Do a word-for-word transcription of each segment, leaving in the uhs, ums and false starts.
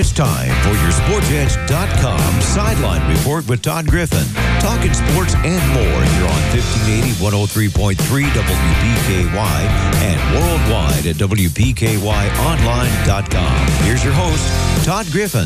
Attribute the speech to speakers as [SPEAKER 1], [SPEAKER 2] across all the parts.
[SPEAKER 1] It's time for your Sports Edge dot com Sideline Report with Todd Griffin. Talking sports and more here on fifteen eighty, one oh three point three W P K Y and worldwide at W P K Y online dot com. Here's your host, Todd Griffin.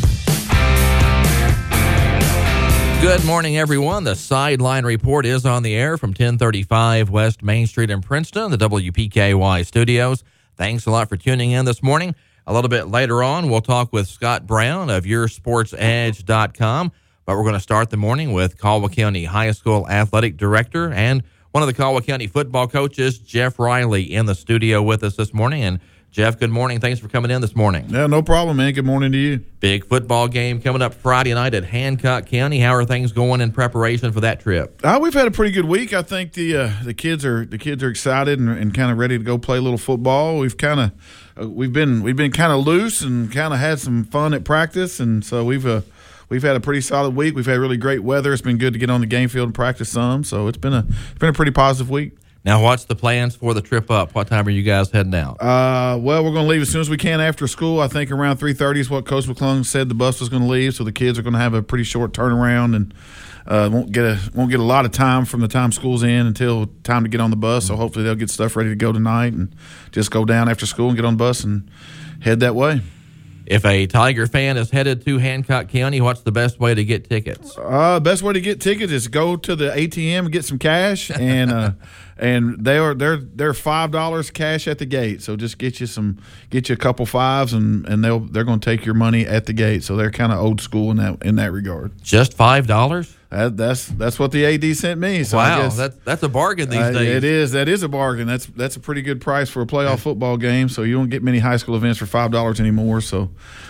[SPEAKER 2] Good morning, everyone. The Sideline Report is on the air from ten thirty-five West Main Street in Princeton, the W P K Y studios. Thanks a lot for tuning in this morning. A little bit later on, we'll talk with Scott Brown of your sports edge dot com, but we're going to start the morning with Caldwell County High School Athletic Director and one of the Caldwell County football coaches, Jeff Riley, in the studio with us this morning. And Jeff, good morning. Thanks for coming in this morning.
[SPEAKER 3] Yeah, no problem, man. Good morning to you.
[SPEAKER 2] Big football game coming up Friday night at Hancock County. How are things going in preparation for that trip?
[SPEAKER 3] Uh, we've had a pretty good week. I think the uh, the kids are the kids are excited and, and kind of ready to go play a little football. We've kind of uh, we've been we've been kind of loose and kind of had some fun at practice, and so we've uh, we've had a pretty solid week. We've had really great weather. It's been good to get on the game field and practice some. So it's been a it's been a pretty positive week.
[SPEAKER 2] Now, what's the plans for the trip up? What time are you guys heading out?
[SPEAKER 3] Uh, well, we're going to leave as soon as we can after school. I think around three thirty is what Coach McClung said the bus was going to leave, so the kids are going to have a pretty short turnaround and uh, won't get a won't get a lot of time from the time school's in until time to get on the bus. So hopefully they'll get stuff ready to go tonight and just go down after school and get on the bus and head that way.
[SPEAKER 2] If a Tiger fan is headed to Hancock County, what's the best way to get tickets?
[SPEAKER 3] Uh, best way to get tickets is go to the A T M and get some cash, and uh, and they are they're they're five dollars cash at the gate. So just get you some get you a couple fives, and, and they'll they're going to take your money at the gate. So they're kind of old school in that in that regard.
[SPEAKER 2] Just five dollars?
[SPEAKER 3] That, that's that's what the A D sent me. So
[SPEAKER 2] wow,
[SPEAKER 3] I guess,
[SPEAKER 2] that's that's a bargain these
[SPEAKER 3] uh,
[SPEAKER 2] days.
[SPEAKER 3] It is. That is a bargain. That's that's a pretty good price for a playoff football game. So you don't get many high school events for five dollars anymore. So.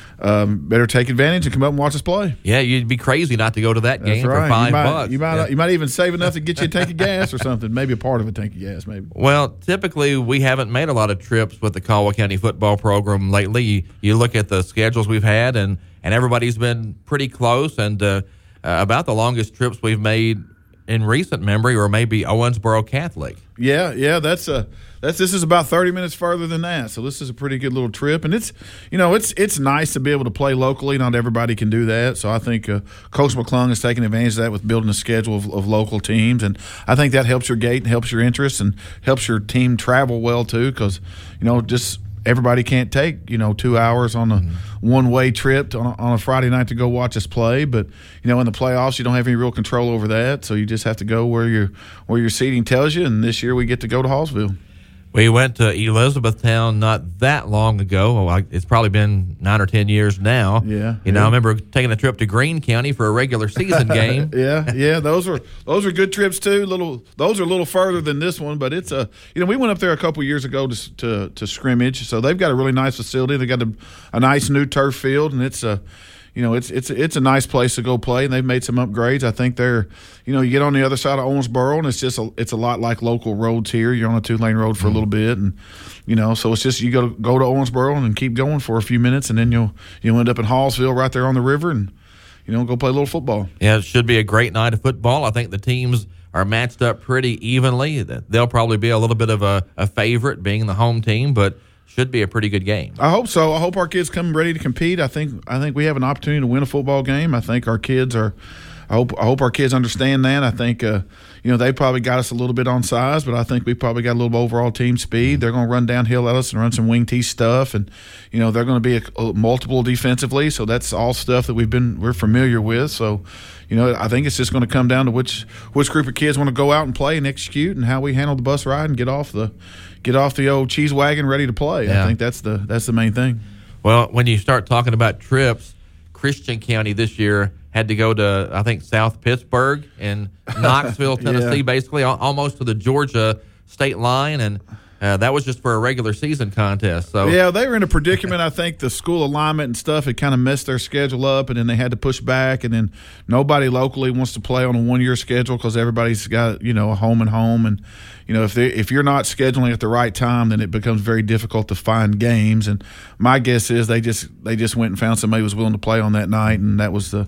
[SPEAKER 3] Um, better take advantage and come up and watch us play.
[SPEAKER 2] Yeah, you'd be crazy not to go to that
[SPEAKER 3] That's
[SPEAKER 2] game
[SPEAKER 3] right.
[SPEAKER 2] for five
[SPEAKER 3] you might,
[SPEAKER 2] bucks.
[SPEAKER 3] You might,
[SPEAKER 2] yeah.
[SPEAKER 3] you might even save enough to get you a tank of gas or something. Maybe a part of a tank of gas, maybe.
[SPEAKER 2] Well, typically we haven't made a lot of trips with the Caldwell County football program lately. You, you look at the schedules we've had, and, and everybody's been pretty close. And uh, uh, about the longest trips we've made in recent memory, or maybe Owensboro Catholic.
[SPEAKER 3] Yeah, yeah, that's a that's this is about thirty minutes further than that. So this is a pretty good little trip, and it's you know it's it's nice to be able to play locally. Not everybody can do that, so I think uh, Coach McClung is taking advantage of that with building a schedule of, of local teams, and I think that helps your gate and helps your interest and helps your team travel well too, because you know just. Everybody can't take, you know, two hours on a mm-hmm. one-way trip to, on, a, on a Friday night to go watch us play. But, you know, in the playoffs, you don't have any real control over that. So you just have to go where your where your seating tells you. And this year we get to go to Hallsville.
[SPEAKER 2] We went to Elizabethtown not that long ago. Well, it's probably been nine or ten years now.
[SPEAKER 3] Yeah.
[SPEAKER 2] You know,
[SPEAKER 3] yeah.
[SPEAKER 2] I remember taking a trip to Greene County for a regular season game.
[SPEAKER 3] yeah, yeah. Those are those are good trips too. Little those are a little further than this one, but it's a you know we went up there a couple years ago to to, to scrimmage. So they've got a really nice facility. They got a, a nice new turf field, and it's a. You know, it's it's it's a nice place to go play, and they've made some upgrades. I think they're, you know, you get on the other side of Owensboro, and it's just a, it's a lot like local roads here. You're on a two lane road for mm-hmm. a little bit, and you know, so it's just you go go to Owensboro and keep going for a few minutes, and then you'll you'll end up in Hallsville right there on the river, and you know, go play a little football.
[SPEAKER 2] Yeah, it should be a great night of football. I think the teams are matched up pretty evenly. They'll probably be a little bit of a, a favorite, being the home team, but. Should be a pretty good game.
[SPEAKER 3] I hope so. I hope our kids come ready to compete. I think I think we have an opportunity to win a football game. I think our kids are. I hope I hope our kids understand that. I think uh, you know they probably got us a little bit on size, but I think we probably got a little overall team speed. They're going to run downhill at us and run some wing tee stuff, and you know they're going to be a, a multiple defensively. So that's all stuff that we've been we're familiar with. So. You know, I think it's just going to come down to which which group of kids want to go out and play and execute, and how we handle the bus ride and get off the get off the old cheese wagon ready to play.
[SPEAKER 2] Yeah.
[SPEAKER 3] I think that's the that's the main thing.
[SPEAKER 2] Well, when you start talking about trips, Christian County this year had to go to I think South Pittsburgh and Knoxville, Tennessee,
[SPEAKER 3] yeah.
[SPEAKER 2] basically almost to the Georgia state line, and. Uh, that was just for a regular season contest. So
[SPEAKER 3] yeah, they were in a predicament. I think the school alignment and stuff had kind of messed their schedule up, and then they had to push back. And then nobody locally wants to play on a one-year schedule because everybody's got you know a home and home. And you know if they if you're not scheduling at the right time, then it becomes very difficult to find games. And my guess is they just they just went and found somebody who was willing to play on that night, and that was the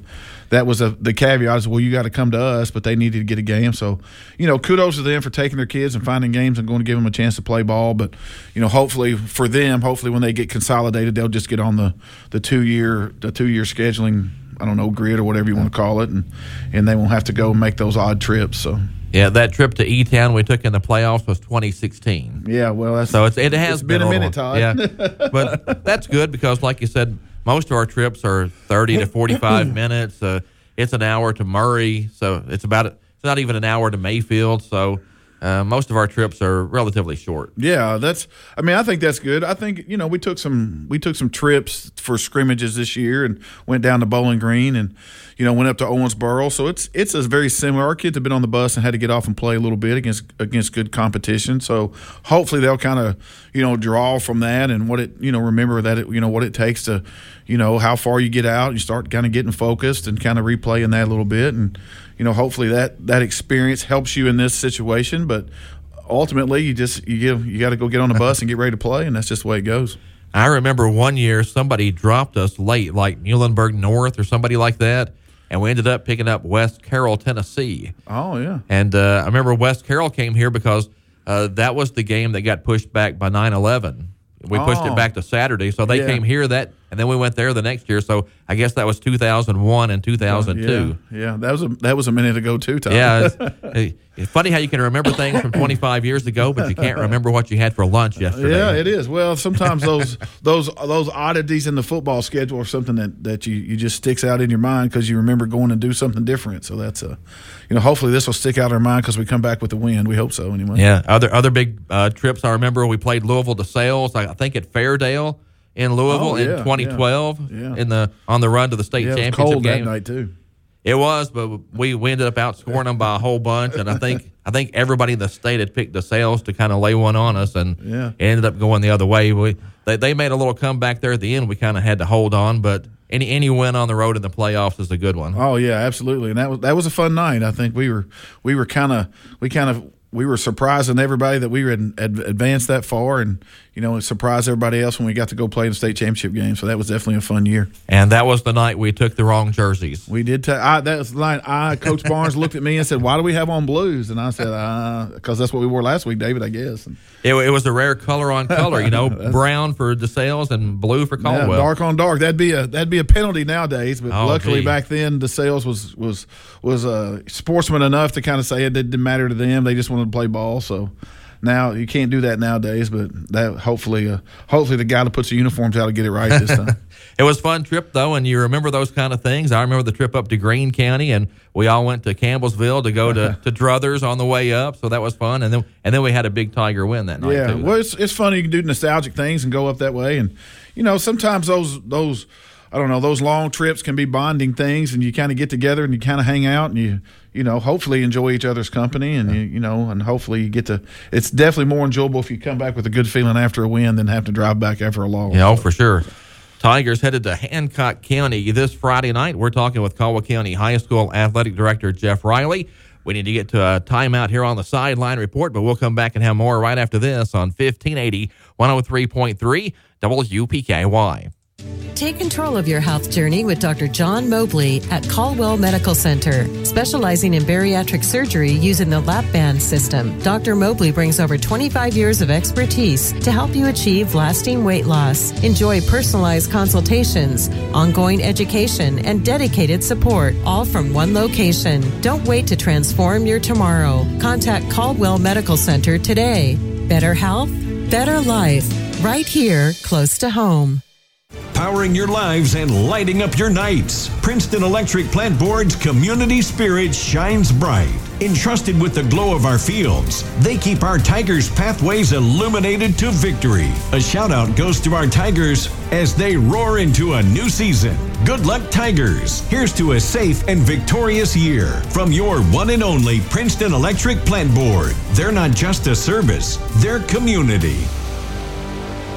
[SPEAKER 3] that was a, the caveat is, well, you got to come to us, but they needed to get a game. So, you know, kudos to them for taking their kids and finding games and going to give them a chance to play ball. But, you know, hopefully for them, hopefully when they get consolidated, they'll just get on the, the two-year the two-year scheduling, I don't know, grid or whatever you want to call it, and, and they won't have to go make those odd trips. So.
[SPEAKER 2] Yeah, that trip to E-Town we took in the playoffs was twenty sixteen.
[SPEAKER 3] Yeah, well, that's,
[SPEAKER 2] so it's, it has
[SPEAKER 3] it's been, been a minute, Todd.
[SPEAKER 2] Yeah, but that's good because, like you said, most of our trips are thirty to forty-five minutes. Uh, it's an hour to Murray, so it's about it's not even an hour to Mayfield. So uh, most of our trips are relatively short.
[SPEAKER 3] Yeah, that's. I mean, I think that's good. I think you know we took some we took some trips for scrimmages this year and went down to Bowling Green and you know went up to Owensboro. So it's it's a very similar. Our kids have been on the bus and had to get off and play a little bit against against good competition. So hopefully they'll kind of you know draw from that and what it you know remember that it, you know what it takes to you know how far you get out. You start kind of getting focused and kind of replaying that a little bit and. You know, hopefully that, that experience helps you in this situation, but ultimately you just you give you got to go get on the bus and get ready to play, and that's just the way it goes.
[SPEAKER 2] I remember one year somebody dropped us late, like Muhlenberg North or somebody like that, and we ended up picking up West Carroll, Tennessee.
[SPEAKER 3] Oh yeah,
[SPEAKER 2] and uh, I remember West Carroll came here because uh, that was the game that got pushed back by nine eleven. We pushed
[SPEAKER 3] oh.
[SPEAKER 2] it back to Saturday, so they
[SPEAKER 3] yeah.
[SPEAKER 2] came here that, and then we went there the next year. So I guess that was two thousand one and two thousand two.
[SPEAKER 3] Yeah, yeah. that was a that was a minute ago too, Tom.
[SPEAKER 2] Yeah, it's, it's funny how you can remember things from twenty-five years ago, but you can't remember what you had for lunch yesterday.
[SPEAKER 3] Yeah, it is. Well, sometimes those those those oddities in the football schedule are something that, that you, you just sticks out in your mind because you remember going to do something different. So that's a, you know, hopefully this will stick out in our mind because we come back with the win. We hope so anyway.
[SPEAKER 2] Yeah, other other big uh, trips. I remember we played Louisville DeSales. I think at Fairdale in Louisville
[SPEAKER 3] oh, yeah,
[SPEAKER 2] in twenty twelve
[SPEAKER 3] yeah, yeah.
[SPEAKER 2] in the on the run to the state
[SPEAKER 3] yeah,
[SPEAKER 2] championship
[SPEAKER 3] it was cold
[SPEAKER 2] game.
[SPEAKER 3] that night too.
[SPEAKER 2] It was, but we, we ended up outscoring them by a whole bunch, and I think I think everybody in the state had picked DeSales to kind of lay one on us, and
[SPEAKER 3] yeah.
[SPEAKER 2] it ended up going the other way. We they, they made a little comeback there at the end. We kind of had to hold on, but any any win on the road in the playoffs is a good one.
[SPEAKER 3] Oh yeah, absolutely, and that was that was a fun night. I think we were we were kind of we kind of. We were surprising everybody that we had advanced that far, and you know, it surprised everybody else when we got to go play in the state championship game. So that was definitely a fun year.
[SPEAKER 2] And that was the night we took the wrong jerseys.
[SPEAKER 3] We did. Ta- I, that was the night. I Coach Barnes looked at me and said, "Why do we have on blues?" And I said, uh, "Because that's what we wore last week, David. I guess." And
[SPEAKER 2] it, it was a rare color on color, you know, brown for DeSales and blue for Caldwell.
[SPEAKER 3] Yeah, dark on dark. That'd be a that'd be a penalty nowadays. But
[SPEAKER 2] oh,
[SPEAKER 3] luckily
[SPEAKER 2] gee.
[SPEAKER 3] back then, DeSales was was was a uh, sportsman enough to kind of say it didn't matter to them. They just wanted to play ball. So. Now you can't do that nowadays, but that hopefully, uh, hopefully the guy that puts the uniforms out will get it right this time.
[SPEAKER 2] It was a fun trip though, and you remember those kind of things. I remember the trip up to Greene County, and we all went to Campbellsville to go to, to Druthers on the way up, so that was fun. And then and then we had a big Tiger win that night.
[SPEAKER 3] Yeah,
[SPEAKER 2] too.
[SPEAKER 3] well, it's it's funny you can do nostalgic things and go up that way, and you know sometimes those those. I don't know, those long trips can be bonding things, and you kind of get together and you kind of hang out and you, you know, hopefully enjoy each other's company and, you, you know, and hopefully you get to – it's definitely more enjoyable if you come back with a good feeling after a win than have to drive back after a loss.
[SPEAKER 2] Yeah, oh, for sure. Tigers headed to Hancock County this Friday night. We're talking with Caldwell County High School Athletic Director Jeff Riley. We need to get to a timeout here on the Sideline Report, but we'll come back and have more right after this on fifteen eighty, one oh three point three W P K Y.
[SPEAKER 4] Take control of your health journey with Doctor John Mobley at Caldwell Medical Center. Specializing in bariatric surgery using the lap band system, Doctor Mobley brings over twenty-five years of expertise to help you achieve lasting weight loss. Enjoy personalized consultations, ongoing education, and dedicated support, all from one location. Don't wait to transform your tomorrow. Contact Caldwell Medical Center today. Better health, better life, right here, close to home.
[SPEAKER 5] Powering your lives and lighting up your nights. Princeton Electric Plant Board's community spirit shines bright. Entrusted with the glow of our fields, they keep our Tigers' pathways illuminated to victory. A shout out goes to our Tigers as they roar into a new season. Good luck, Tigers. Here's to a safe and victorious year from your one and only Princeton Electric Plant Board. They're not just a service, they're community.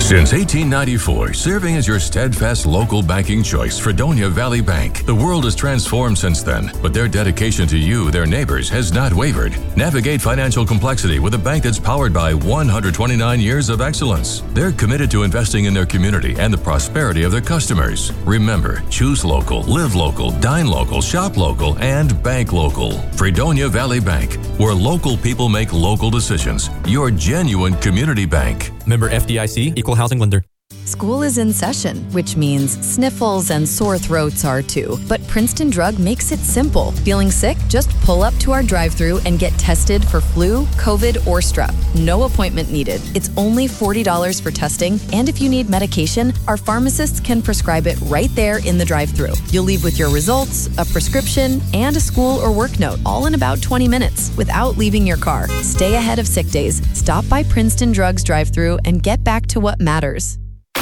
[SPEAKER 6] Since eighteen ninety-four, serving as your steadfast local banking choice, Fredonia Valley Bank. The world has transformed since then, but their dedication to you, their neighbors, has not wavered. Navigate financial complexity with a bank that's powered by one hundred twenty-nine years of excellence. They're committed to investing in their community and the prosperity of their customers. Remember, choose local, live local, dine local, shop local, and bank local. Fredonia Valley Bank, where local people make local decisions. Your genuine community bank.
[SPEAKER 7] Member F D I C, Equal Housing Lender.
[SPEAKER 8] School is in session, which means sniffles and sore throats are too. But Princeton Drug makes it simple. Feeling sick? Just pull up to our drive-thru and get tested for flu, COVID, or strep. No appointment needed. It's only forty dollars for testing, and if you need medication, our pharmacists can prescribe it right there in the drive-thru. You'll leave with your results, a prescription, and a school or work note, all in about twenty minutes, without leaving your car. Stay ahead of sick days. Stop by Princeton Drug's drive-thru and get back to what matters.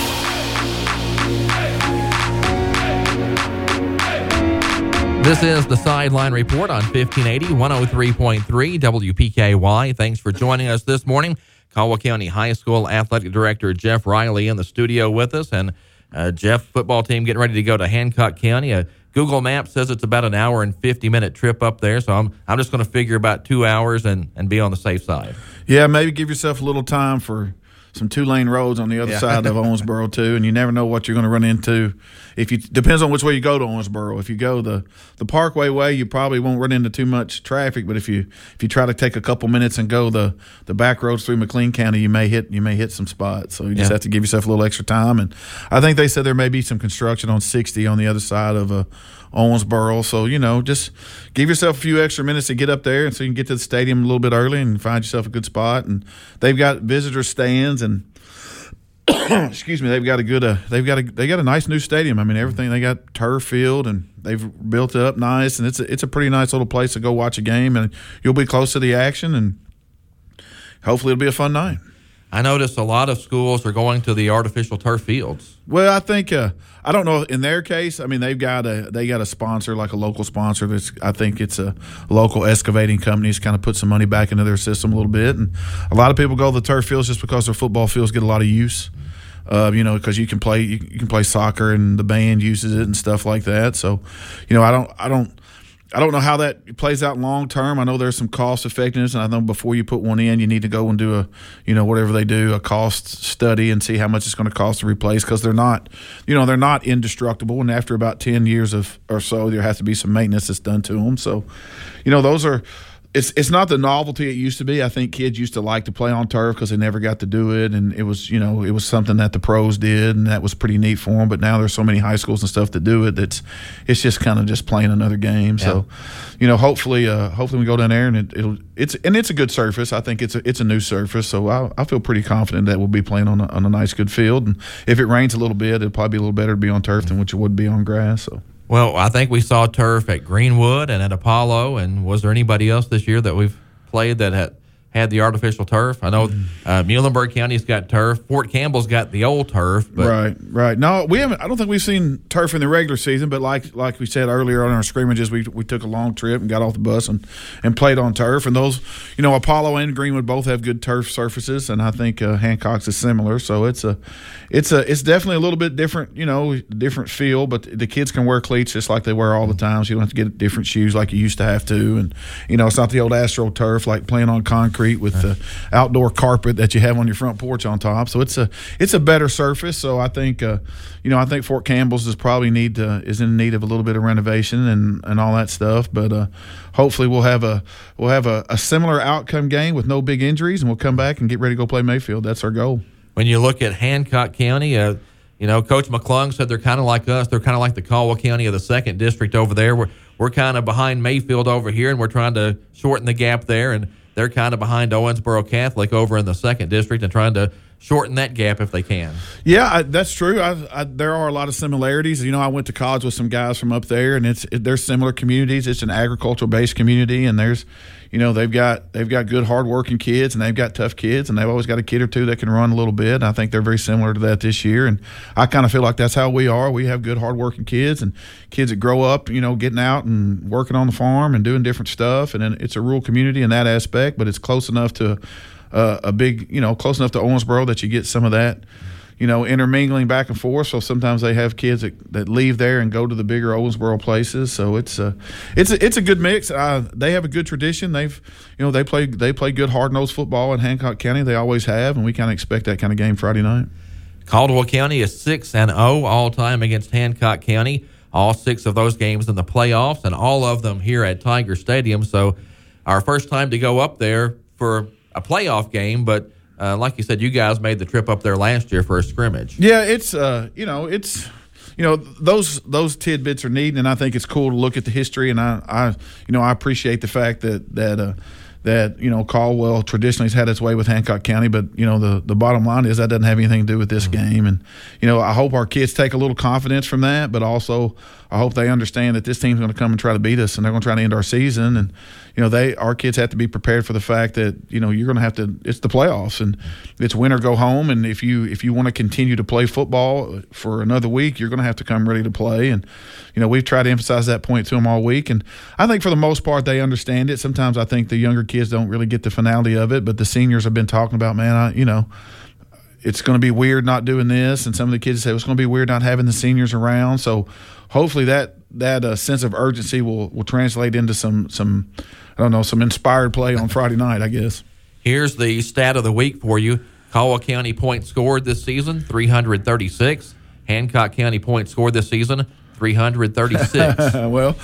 [SPEAKER 2] This is the Sideline Report on fifteen eighty, one oh three point three W P K Y. Thanks for joining us this morning. Caldwell County High School Athletic Director Jeff Riley in the studio with us. And uh, Jeff, football team getting ready to go to Hancock County. Uh, Google Maps says it's about an hour and fifty-minute trip up there. So I'm I'm just going to figure about two hours and, and be on the safe side.
[SPEAKER 3] Yeah, maybe give yourself a little time for some two-lane roads on the other
[SPEAKER 2] yeah.
[SPEAKER 3] side of Owensboro too, and you never know what you're going to run into. If you depends on which way you go to Owensboro. If you go the, the Parkway way, you probably won't run into too much traffic. But if you if you try to take a couple minutes and go the, the back roads through McLean County, you may hit you may hit some spots. So you just
[SPEAKER 2] yeah.
[SPEAKER 3] have to give yourself a little extra time. And I think they said there may be some construction on sixty on the other side of uh, Owensboro. So you know, just give yourself a few extra minutes to get up there, and so you can get to the stadium a little bit early and find yourself a good spot. And they've got visitor stands and. Excuse me. They've got a good. Uh, they've got a. They got a nice new stadium. I mean, everything. They got turf field, and they've built it up nice. And it's a, it's a pretty nice little place to go watch a game, and you'll be close to the action, and hopefully it'll be a fun night.
[SPEAKER 2] I noticed a lot of schools are going to the artificial turf fields.
[SPEAKER 3] Well, I think uh, I don't know in their case. I mean, they've got a they got a sponsor like a local sponsor. That's I think it's a local excavating company. It's kind of put some money back into their system a little bit, and a lot of people go to the turf fields just because their football fields get a lot of use. Uh, you know, because you can play you, you can play soccer and the band uses it and stuff like that. So, you know, I don't I don't. I don't know how that plays out long term. I know there's some cost effectiveness, and I know before you put one in, you need to go and do a, you know, whatever they do, a cost study and see how much it's going to cost to replace, because they're not, you know, they're not indestructible. And after about ten years of or so, there has to be some maintenance that's done to them. So, you know, those are. It's it's not the novelty it used to be. I think kids used to like to play on turf because they never got to do it, and it was you know it was something that the pros did, and that was pretty neat for them. But now there's so many high schools and stuff that do it that's it's just kind of just playing another game. Yeah. So, you know, hopefully uh, hopefully we go down there and it, it'll it's and it's a good surface. I think it's a it's a new surface, so I, I feel pretty confident that we'll be playing on a, on a nice good field. And if it rains a little bit, it'll probably be a little better to be on turf than what it would be on grass. So.
[SPEAKER 2] Well, I think we saw turf at Greenwood and at Apollo. And was there anybody else this year that we've played that had had the artificial turf? I know uh, Muhlenberg County's got turf. Fort Campbell's got the old turf. But
[SPEAKER 3] right, right. No, we haven't. I don't think we've seen turf in the regular season. But like like we said earlier on our scrimmages, we we took a long trip and got off the bus and, and played on turf. And those, you know, Apollo and Greenwood both have good turf surfaces, and I think uh, Hancock's is similar. So it's a, it's a, it's definitely a little bit different. You know, different feel. But the kids can wear cleats just like they wear all the time. So you don't have to get different shoes like you used to have to. And you know, it's not the old Astro turf like playing on concrete with the outdoor carpet that you have on your front porch on top. So it's a it's a better surface. So I think uh, you know I think Fort Campbell's is probably need to, is in need of a little bit of renovation and, and all that stuff. But uh, hopefully we'll have a we'll have a, a similar outcome game with no big injuries, and we'll come back and get ready to go play Mayfield. That's our goal.
[SPEAKER 2] When you look at Hancock County, uh, you know, Coach McClung said they're kind of like us. They're kind of like the Caldwell County of the second district over there. We're we're kind of behind Mayfield over here, and we're trying to shorten the gap there. And they're kind of behind Owensboro Catholic over in the second district and trying to shorten that gap if they can.
[SPEAKER 3] Yeah, I, that's true. I, I, there are a lot of similarities. You know, I went to college with some guys from up there, and it's it, they're similar communities. It's an agricultural-based community, and there's, you know, they've got they've got good, hard-working kids, and they've got tough kids, and they've always got a kid or two that can run a little bit. And I think they're very similar to that this year, and I kind of feel like that's how we are. We have good, hard-working kids, and kids that grow up, you know, getting out and working on the farm and doing different stuff. And then it's a rural community in that aspect, but it's close enough to Uh, a big, you know, close enough to Owensboro that you get some of that, you know, intermingling back and forth. So sometimes they have kids that, that leave there and go to the bigger Owensboro places. So it's a, it's a, it's a good mix. Uh, they have a good tradition. They've, you know, they play they play good hard-nosed football in Hancock County. They always have, and we kind of expect that kind of game Friday night.
[SPEAKER 2] Caldwell County is six and oh all time against Hancock County. All six of those games in the playoffs, and all of them here at Tiger Stadium. So our first time to go up there for a playoff game, but Uh, like you said, you guys made the trip up there last year for a scrimmage.
[SPEAKER 3] Yeah, it's uh, you know, it's you know those those tidbits are neat, and I think it's cool to look at the history. And I, I you know, I appreciate the fact that that uh, that you know Caldwell traditionally has had its way with Hancock County, but you know the the bottom line is that doesn't have anything to do with this mm-hmm. game. And you know, I hope our kids take a little confidence from that, but also I hope they understand that this team's going to come and try to beat us, and they're going to try to end our season. And you know, they our kids have to be prepared for the fact that you know you're going to have to. It's the playoffs, and it's win or go home. And if you if you want to continue to play football for another week, you're going to have to come ready to play. And you know, we've tried to emphasize that point to them all week, and I think for the most part they understand it. Sometimes I think the younger kids don't really get the finality of it, but the seniors have been talking about, man, I, you know. It's going to be weird not doing this, and some of the kids say it's going to be weird not having the seniors around. So hopefully that that uh, sense of urgency will, will translate into some some I don't know some inspired play on Friday night, I guess.
[SPEAKER 2] Here's the stat of the week for you: Caldwell County points scored this season three hundred thirty-six. Hancock County points scored this season three hundred thirty-six.
[SPEAKER 3] Well,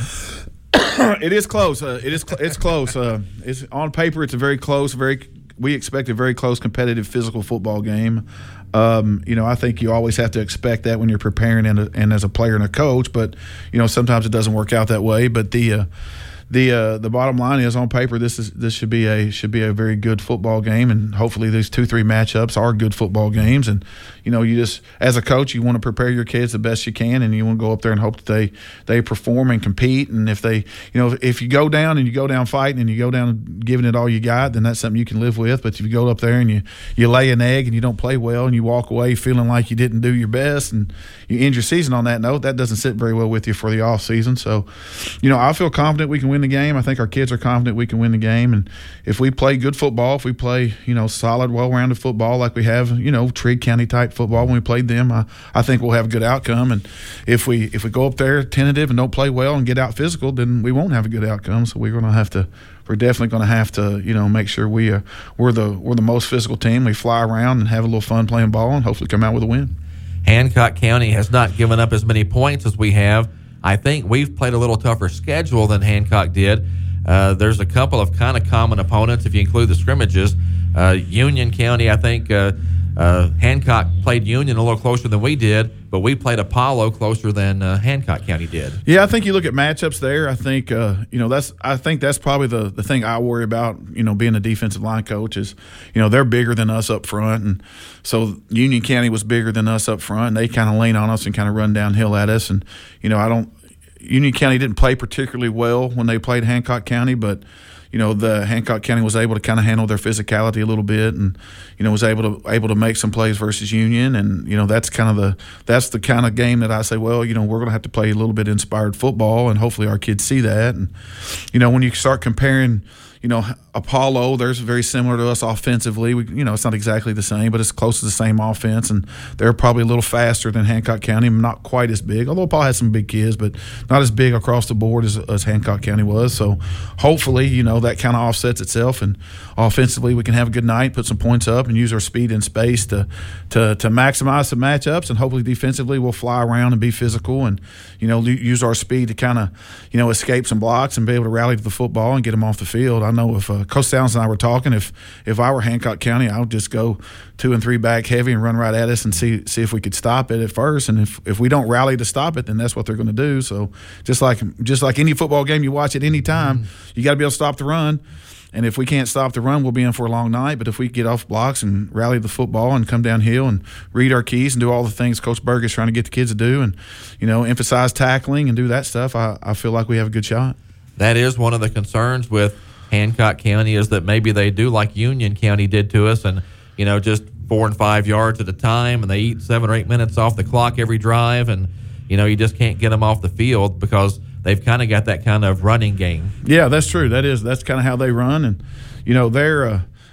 [SPEAKER 3] it is close. Uh, it is cl- it's close. Uh, it's on paper. It's a very close, very. We expect a very close, competitive, physical football game. Um, you know, I think you always have to expect that when you're preparing and, a, and as a player and a coach. But you know, sometimes it doesn't work out that way. But the uh, the uh, the bottom line is, on paper, this is this should be a should be a very good football game, and hopefully these two three matchups are good football games. And you know, you just as a coach, you want to prepare your kids the best you can, and you want to go up there and hope that they they perform and compete. And if they, you know, if you go down and you go down fighting and you go down giving it all you got, then that's something you can live with. But if you go up there and you you lay an egg and you don't play well and you walk away feeling like you didn't do your best and you end your season on that note, that doesn't sit very well with you for the off season. So, you know, I feel confident we can win the game. I think our kids are confident we can win the game. And if we play good football, if we play, you know, solid, well-rounded football like we have, you know, Trigg County-type football when we played them, I, I think we'll have a good outcome. And if we if we go up there tentative and don't play well and get out physical, then we won't have a good outcome. So we're going to have to – we're definitely going to have to, you know, make sure we uh, we're the we're the most physical team. We fly around and have a little fun playing ball and hopefully come out with a win.
[SPEAKER 2] Hancock County has not given up as many points as we have. I think we've played a little tougher schedule than Hancock did. Uh, there's a couple of kind of common opponents if you include the scrimmages. Uh, Union County, I think uh, uh, Hancock played Union a little closer than we did, but we played Apollo closer than uh, Hancock County did.
[SPEAKER 3] Yeah, I think you look at matchups there. I think uh, you know that's I think that's probably the, the thing I worry about. You know, being a defensive line coach is, you know, they're bigger than us up front, and so Union County was bigger than us up front. And they kind of lean on us and kind of run downhill at us. And you know, I don't. Union County didn't play particularly well when they played Hancock County, but you know the Hancock County was able to kind of handle their physicality a little bit, and you know was able to able to make some plays versus Union, and you know that's kind of the that's the kind of game that I say, well, you know we're going to have to play a little bit inspired football, and hopefully our kids see that. And you know when you start comparing, you know Apollo, they're very similar to us offensively. We, you know it's not exactly the same, but it's close to the same offense, and they're probably a little faster than Hancock County, not quite as big. Although Apollo has some big kids, but not as big across the board as, as Hancock County was. So hopefully, you know that kind of offsets itself, and offensively we can have a good night, put some points up, and use our speed and space to to to maximize some matchups, and hopefully defensively we'll fly around and be physical, and you know use our speed to kind of you know escape some blocks and be able to rally to the football and get them off the field. I know if uh, Coach Downs and I were talking, if if I were Hancock County, I would just go two and three back heavy and run right at us and see see if we could stop it at first. And if, if we don't rally to stop it, then that's what they're going to do. So just like just like any football game you watch at any time, mm-hmm. you got to be able to stop the run. And if we can't stop the run, we'll be in for a long night. But if we get off blocks and rally the football and come downhill and read our keys and do all the things Coach Berg is trying to get the kids to do, and you know emphasize tackling and do that stuff, I, I feel like we have a good shot.
[SPEAKER 2] That is one of the concerns with Hancock County, is that maybe they do like Union County did to us, and you know just four and five yards at a time, and they eat seven or eight minutes off the clock every drive, and you know you just can't get them off the field because they've kind of got that kind of running game.
[SPEAKER 3] Yeah, that's true. That is that's kind of how they run, and you know they're uh,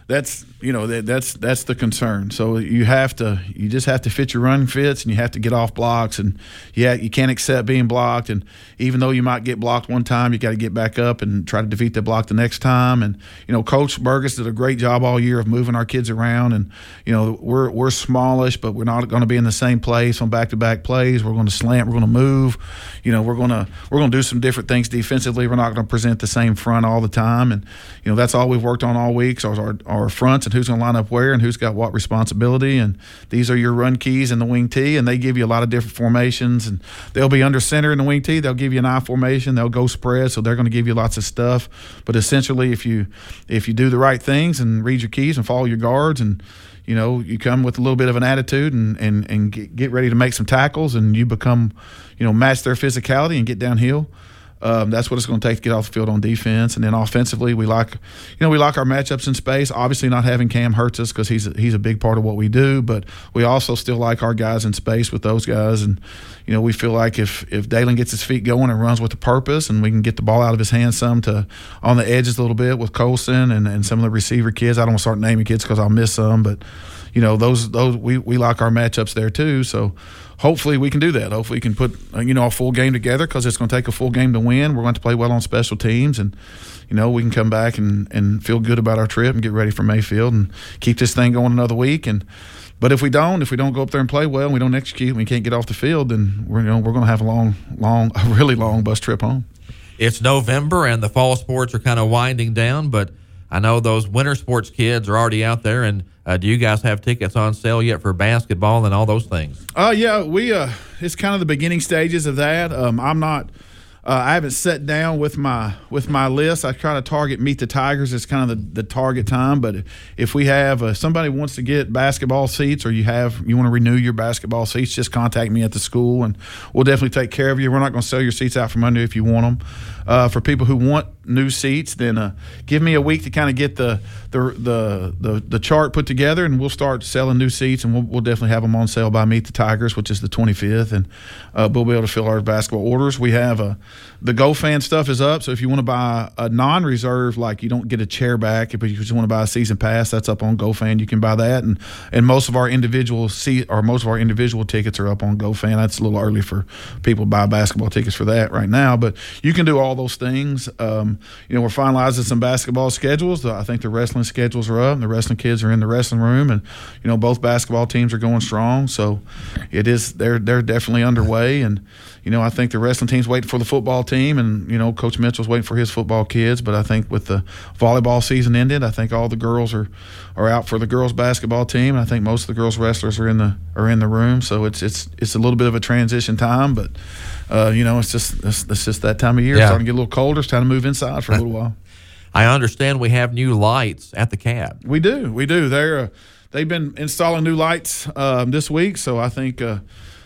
[SPEAKER 3] that's you know that, that's that's the concern. So you have to you just have to fit your run fits, and you have to get off blocks, and yeah, you can't accept being blocked. And even though you might get blocked one time, you got to get back up and try to defeat that block the next time. And you know, Coach Burgess did a great job all year of moving our kids around. And you know, we're we're smallish, but we're not going to be in the same place on back-to-back plays. We're going to slant. We're going to move. You know, we're going to we're going to do some different things defensively. We're not going to present the same front all the time. And you know, that's all we've worked on all week. So our our fronts and who's going to line up where and who's got what responsibility. And these are your run keys in the wing tee, and they give you a lot of different formations. And they'll be under center in the wing tee. They'll give you an I formation. They'll go spread, so they're going to give you lots of stuff. But essentially, if you if you do the right things and read your keys and follow your guards, and you know, you come with a little bit of an attitude and and and get, get ready to make some tackles, and you become, you know, match their physicality and get downhill. Um, that's what it's going to take to get off the field on defense. And then offensively, we like, you know, we like our matchups in space. Obviously, not having Cam hurts us because he's a, he's a big part of what we do. But we also still like our guys in space with those guys. And you know, we feel like if if Dalen gets his feet going and runs with a purpose, and we can get the ball out of his hands some to on the edges a little bit with Colson and, and some of the receiver kids. I don't want to start naming kids because I'll miss some, but you know, those those we we like our matchups there too. So hopefully we can do that. Hopefully we can put, you know, a full game together, because it's going to take a full game to win. We're going to play well on special teams, and, you know, we can come back and, and feel good about our trip and get ready for Mayfield and keep this thing going another week. And but if we don't, if we don't go up there and play well and we don't execute and we can't get off the field, then we're, you know, we're going to have a long, long, a really long bus trip home.
[SPEAKER 2] It's November and the fall sports are kind of winding down, but I know those winter sports kids are already out there. And uh, do you guys have tickets on sale yet for basketball and all those things?
[SPEAKER 3] Uh, yeah, we uh, it's kind of the beginning stages of that. Um, I'm not. Uh, I haven't sat down with my with my list. I try to target Meet the Tigers as kind of the, the target time. But if we have uh, somebody wants to get basketball seats, or you have you want to renew your basketball seats, just contact me at the school, and we'll definitely take care of you. We're not going to sell your seats out from under if you want them. Uh, for people who want new seats, then uh, give me a week to kind of get the the, the the the chart put together, and we'll start selling new seats, and we'll, we'll definitely have them on sale by Meet the Tigers, which is the twenty-fifth, and uh, we'll be able to fill our basketball orders. We have a the GoFan stuff is up, so if you want to buy a non-reserve, like you don't get a chair back, but you just want to buy a season pass, that's up on GoFan. You can buy that, and and most of our individual seat or most of our individual tickets are up on GoFan. That's a little early for people to buy basketball tickets for that right now, but you can do all those things. Um, you know, we're finalizing some basketball schedules. I think the wrestling schedules are up, and the wrestling kids are in the wrestling room, and you know, both basketball teams are going strong. So it is they're they're definitely underway, and you know, I think the wrestling team's waiting for the football team, and you know, Coach Mitchell's waiting for his football kids. But I think with the volleyball season ended, I think all the girls are, are out for the girls basketball team, and I think most of the girls wrestlers are in the are in the room. So it's it's it's a little bit of a transition time, but uh, you know, it's just it's, it's just that time of year.
[SPEAKER 2] Yeah.
[SPEAKER 3] It's starting to get a little colder. It's time to move inside for a little while.
[SPEAKER 2] I understand we have new lights at the cab.
[SPEAKER 3] We do, we do. They're uh, they've been installing new lights um, this week, so I think. Uh,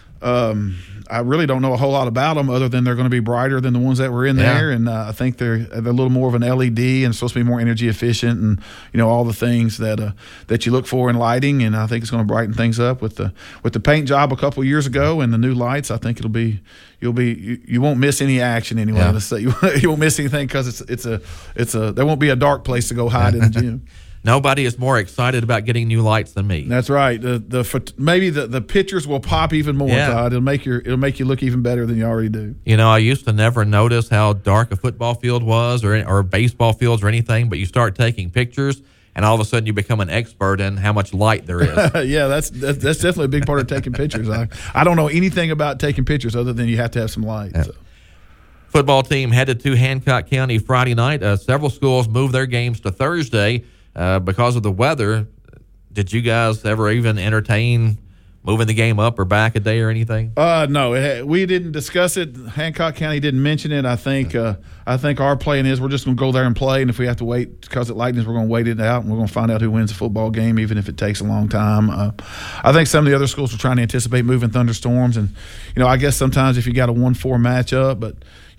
[SPEAKER 3] um, I really don't know a whole lot about them, other than they're going to be brighter than the ones that were in
[SPEAKER 2] Yeah.
[SPEAKER 3] there, and uh, I think they're they're a little more of an L E D and supposed to be more energy efficient, and you know, all the things that uh, that you look for in lighting, and I think it's going to brighten things up with the with the paint job a couple years ago and the new lights. I think it'll be you'll be you, you won't miss any action anyway.
[SPEAKER 2] Yeah.
[SPEAKER 3] Let's say you, you won't miss anything, because it's it's a it's a there won't be a dark place to go hide in the gym.
[SPEAKER 2] Nobody is more excited about getting new lights than me.
[SPEAKER 3] That's right. The the maybe the, the pictures will pop even more,
[SPEAKER 2] Yeah.
[SPEAKER 3] Todd. It'll make your it'll make you look even better than you already do.
[SPEAKER 2] You know, I used to never notice how dark a football field was, or or baseball fields or anything, but you start taking pictures, and all of a sudden you become an expert in how much light there is.
[SPEAKER 3] Yeah, that's, that's that's definitely a big part of taking pictures. I I don't know anything about taking pictures other than you have to have some light.
[SPEAKER 2] Yeah.
[SPEAKER 3] So.
[SPEAKER 2] Football team headed to Hancock County Friday night. Uh, several schools moved their games to Thursday uh, because of the weather. Did you guys ever even entertain moving the game up or back a day or anything?
[SPEAKER 3] Uh, no, it, we didn't discuss it. Hancock County didn't mention it. I think uh, I think our plan is we're just going to go there and play, and if we have to wait because it lightens, we're going to wait it out, and we're going to find out who wins the football game, even if it takes a long time. Uh, I think some of the other schools are trying to anticipate moving thunderstorms, and you know, I guess sometimes if you got a one four matchup, but you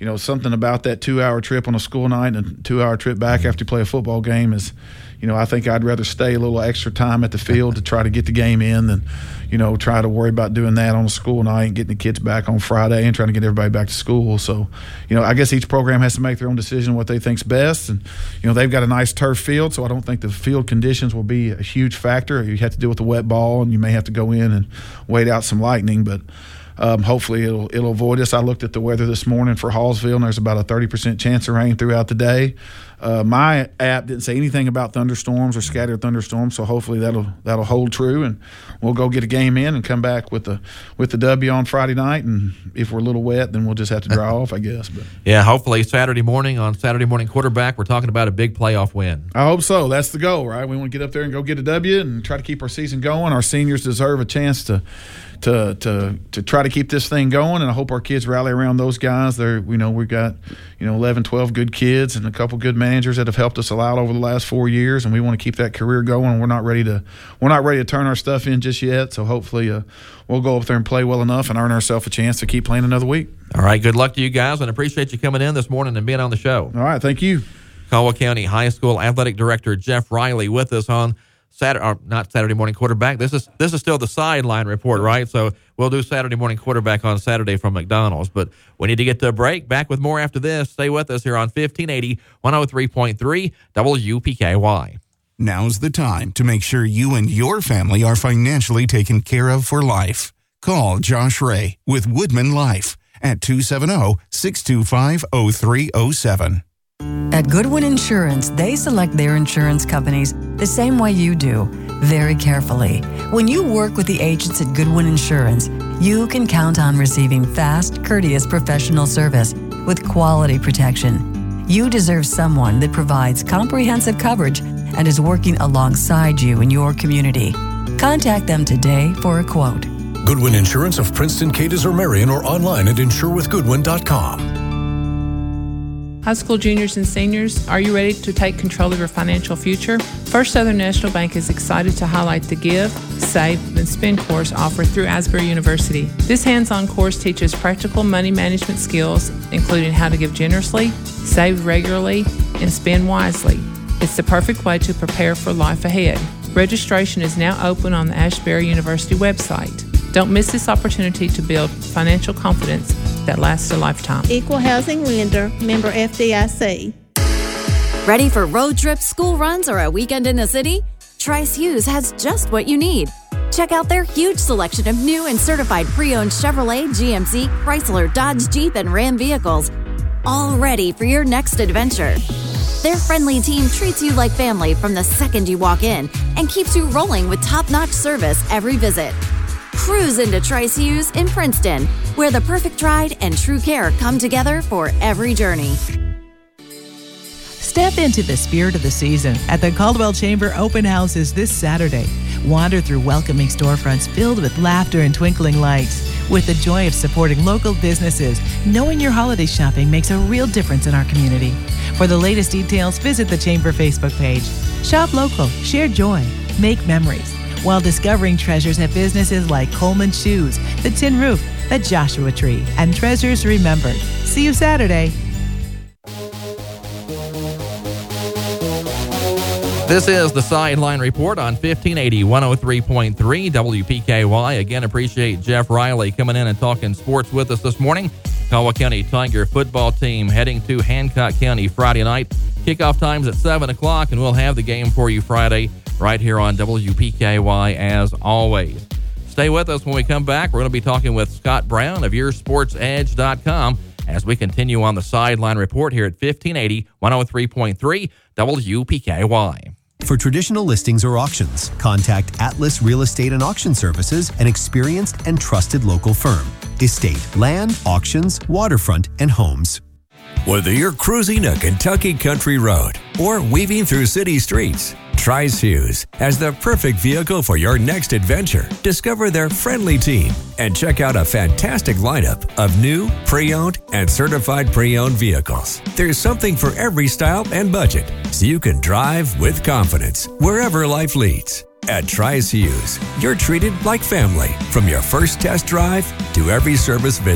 [SPEAKER 3] you know, something about that two-hour trip on a school night and a two-hour trip back after you play a football game is, you know, I think I'd rather stay a little extra time at the field to try to get the game in than, you know, try to worry about doing that on a school night and getting the kids back on Friday and trying to get everybody back to school. So, you know, I guess each program has to make their own decision what they think's best. And, you know, they've got a nice turf field, so I don't think the field conditions will be a huge factor. You have to deal with the wet ball, and you may have to go in and wait out some lightning, but Um, hopefully it'll it'll avoid us. I looked at the weather this morning for Hallsville, and there's about a thirty percent chance of rain throughout the day. Uh, my app didn't say anything about thunderstorms or scattered thunderstorms, so hopefully that'll that'll hold true, and we'll go get a game in and come back with the with the W on Friday night. And if we're a little wet, then we'll just have to dry off, I guess. But
[SPEAKER 2] yeah, hopefully Saturday morning on Saturday Morning Quarterback, we're talking about a big playoff win.
[SPEAKER 3] I hope so. That's the goal, right? We want to get up there and go get a W and try to keep our season going. Our seniors deserve a chance to. To, to to try to keep this thing going, and I hope our kids rally around those guys. They're, you know, we've got, you know, eleven, twelve good kids and a couple good managers that have helped us a lot over the last four years, and we want to keep that career going. We're not ready to we're not ready to turn our stuff in just yet, so hopefully uh, we'll go up there and play well enough and earn ourselves a chance to keep playing another week.
[SPEAKER 2] All right, good luck to you guys, and appreciate you coming in this morning and being on the show.
[SPEAKER 3] All right, thank you.
[SPEAKER 2] Caldwell County High School Athletic Director Jeff Riley with us on Saturday, or not Saturday Morning Quarterback. This is this is still the sideline report, right? So we'll do Saturday Morning Quarterback on Saturday from McDonald's. But we need to get to a break. Back with more after this. Stay with us here on fifteen eighty, one oh three point three W P K Y.
[SPEAKER 9] Now's the time to make sure you and your family are financially taken care of for life. Call Josh Ray with Woodman Life at two seven zero, six two five, zero three zero seven.
[SPEAKER 10] At Goodwin Insurance, they select their insurance companies the same way you do, very carefully. When you work with the agents at Goodwin Insurance, you can count on receiving fast, courteous professional service with quality protection. You deserve someone that provides comprehensive coverage and is working alongside you in your community. Contact them today for a quote.
[SPEAKER 11] Goodwin Insurance of Princeton, Cadiz, or Marion, or online at insure with goodwin dot com.
[SPEAKER 12] High school juniors and seniors, are you ready to take control of your financial future? First Southern National Bank is excited to highlight the Give, Save, and Spend course offered through Asbury University. This hands-on course teaches practical money management skills, including how to give generously, save regularly, and spend wisely. It's the perfect way to prepare for life ahead. Registration is now open on the Asbury University website. Don't miss this opportunity to build financial confidence that lasts a lifetime.
[SPEAKER 13] Equal Housing Lender, member F D I C.
[SPEAKER 14] Ready for road trips, school runs, or a weekend in the city? Trice Hughes has just what you need. Check out their huge selection of new and certified pre-owned Chevrolet, G M C, Chrysler, Dodge, Jeep, and Ram vehicles, all ready for your next adventure. Their friendly team treats you like family from the second you walk in and keeps you rolling with top-notch service every visit. Cruise into Trice Hughes in Princeton, where the perfect ride and true care come together for every journey.
[SPEAKER 15] Step into the spirit of the season at the Caldwell Chamber Open Houses this Saturday. Wander through welcoming storefronts filled with laughter and twinkling lights. With the joy of supporting local businesses, knowing your holiday shopping makes a real difference in our community. For the latest details, visit the Chamber Facebook page. Shop local, share joy, make memories, while discovering treasures at businesses like Coleman Shoes, The Tin Roof, The Joshua Tree, and Treasures Remembered. See you Saturday.
[SPEAKER 2] This is the Sideline Report on fifteen eighty, one oh three point three W P K Y. Again, appreciate Jeff Riley coming in and talking sports with us this morning. Caldwell County Tiger football team heading to Hancock County Friday night. Kickoff time's at seven o'clock, and we'll have the game for you Friday right here on W P K Y as always. Stay with us when we come back. We're going to be talking with Scott Brown of your sports edge dot com as we continue on the Sideline Report here at fifteen eighty, one oh three point three W P K Y.
[SPEAKER 16] For traditional listings or auctions, contact Atlas Real Estate and Auction Services, an experienced and trusted local firm. Estate, land, auctions, waterfront, and homes.
[SPEAKER 17] Whether you're cruising a Kentucky country road or weaving through city streets, Trice Hughes has the perfect vehicle for your next adventure. Discover their friendly team and check out a fantastic lineup of new, pre-owned, and certified pre-owned vehicles. There's something for every style and budget, so you can drive with confidence wherever life leads. At Trice Hughes, you're treated like family from your first test drive to every service visit.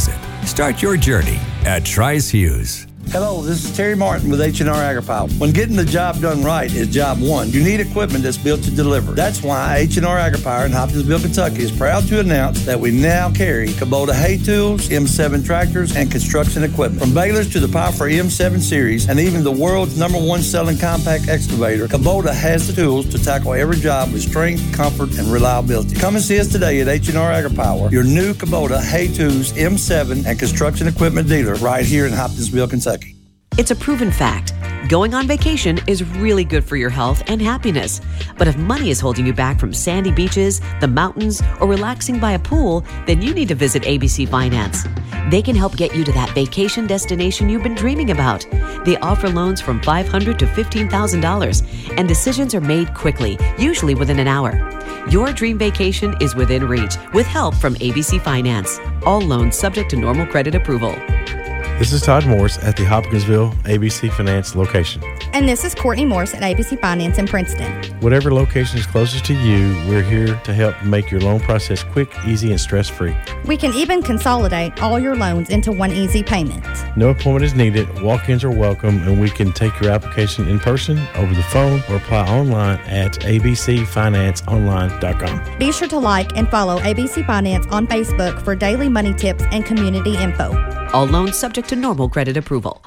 [SPEAKER 17] Start your journey at Trice Hughes.
[SPEAKER 18] Hello, this is Terry Martin with H and R AgriPower. When getting the job done right is job one, you need equipment that's built to deliver. That's why H and R AgriPower in Hopkinsville, Kentucky is proud to announce that we now carry Kubota hay tools, M seven tractors, and construction equipment. From balers to the powerful M seven series and even the world's number one selling compact excavator, Kubota has the tools to tackle every job with strength, comfort, and reliability. Come and see us today at H and R AgriPower, your new Kubota hay tools, M seven, and construction equipment dealer right here in Hopkinsville, Kentucky.
[SPEAKER 19] It's a proven fact. Going on vacation is really good for your health and happiness. But if money is holding you back from sandy beaches, the mountains, or relaxing by a pool, then you need to visit A B C Finance. They can help get you to that vacation destination you've been dreaming about. They offer loans from five hundred dollars to fifteen thousand dollars, and decisions are made quickly, usually within an hour. Your dream vacation is within reach with help from A B C Finance. All loans subject to normal credit approval.
[SPEAKER 20] This is Todd Morris at the Hopkinsville A B C Finance location.
[SPEAKER 21] And this is Courtney Morris at A B C Finance in Princeton.
[SPEAKER 20] Whatever location is closest to you, we're here to help make your loan process quick, easy, and stress-free.
[SPEAKER 21] We can even consolidate all your loans into one easy payment.
[SPEAKER 20] No appointment is needed, walk-ins are welcome, and we can take your application in person, over the phone, or apply online at a b c finance online dot com.
[SPEAKER 21] Be sure to like and follow A B C Finance on Facebook for daily money tips and community info.
[SPEAKER 19] All loans subject to normal credit approval.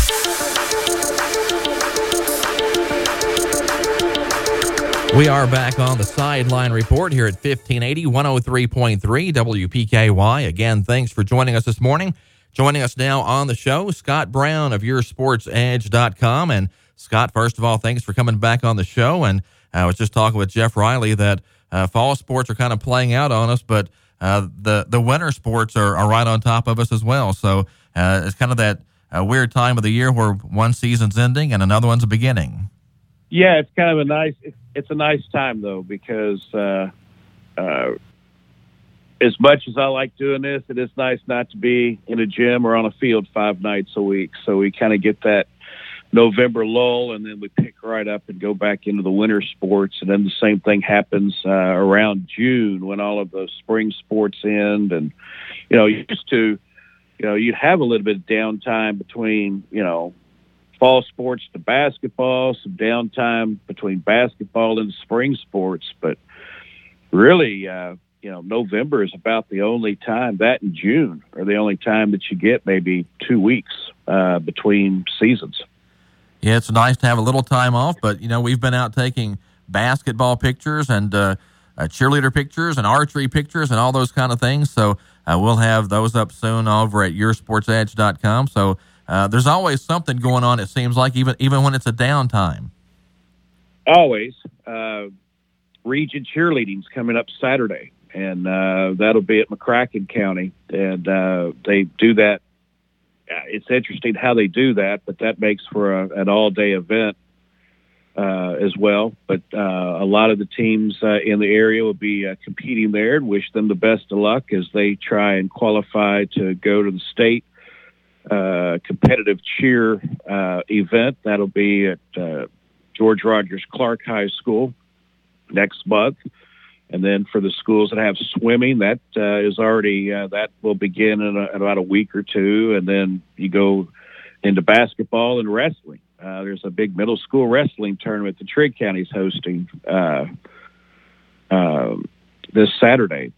[SPEAKER 2] We are back on the Sideline Report here at fifteen eighty, one oh three point three W P K Y. Again, thanks for joining us this morning. Joining us now on the show, Scott Brown of your sports edge dot com. And Scott, first of all, thanks for coming back on the show. And I was just talking with Jeff Riley that uh, fall sports are kind of playing out on us, but uh, the, the winter sports are, are right on top of us as well. So uh, it's kind of that uh, weird time of the year where one season's ending and another one's beginning.
[SPEAKER 22] Yeah, it's kind of a nice it's, it's a nice time, though, because uh, uh, as much as I like doing this, it is nice not to be in a gym or on a field five nights a week. So we kind of get that November lull, and then we pick right up and go back into the winter sports. And then the same thing happens uh, around June when all of the spring sports end. And, you know, you used to, you know, you'd have a little bit of downtime between, you know, fall sports to basketball, some downtime between basketball and spring sports. But really, uh, you know, November is about the only time, that and June are the only time that you get maybe two weeks uh, between seasons.
[SPEAKER 2] Yeah, it's nice to have a little time off, but, you know, we've been out taking basketball pictures and uh, uh, cheerleader pictures and archery pictures and all those kind of things. So uh, we'll have those up soon over at your sports edge dot com. So uh, there's always something going on, it seems like, even even when it's a downtime.
[SPEAKER 22] Always. Uh, region cheerleading's coming up Saturday, and uh, that'll be at McCracken County. And uh, they do that. It's interesting how they do that, but that makes for a, an all-day event uh, as well. But uh, a lot of the teams uh, in the area will be uh, competing there, and wish them the best of luck as they try and qualify to go to the state uh, competitive cheer uh, event. That'll be at uh, George Rogers Clark High School next month. And then for the schools that have swimming, that uh, is already uh, that will begin in, a, in about a week or two, and then you go into basketball and wrestling. Uh, there's a big middle school wrestling tournament that Trigg County is hosting uh, uh, this Saturday.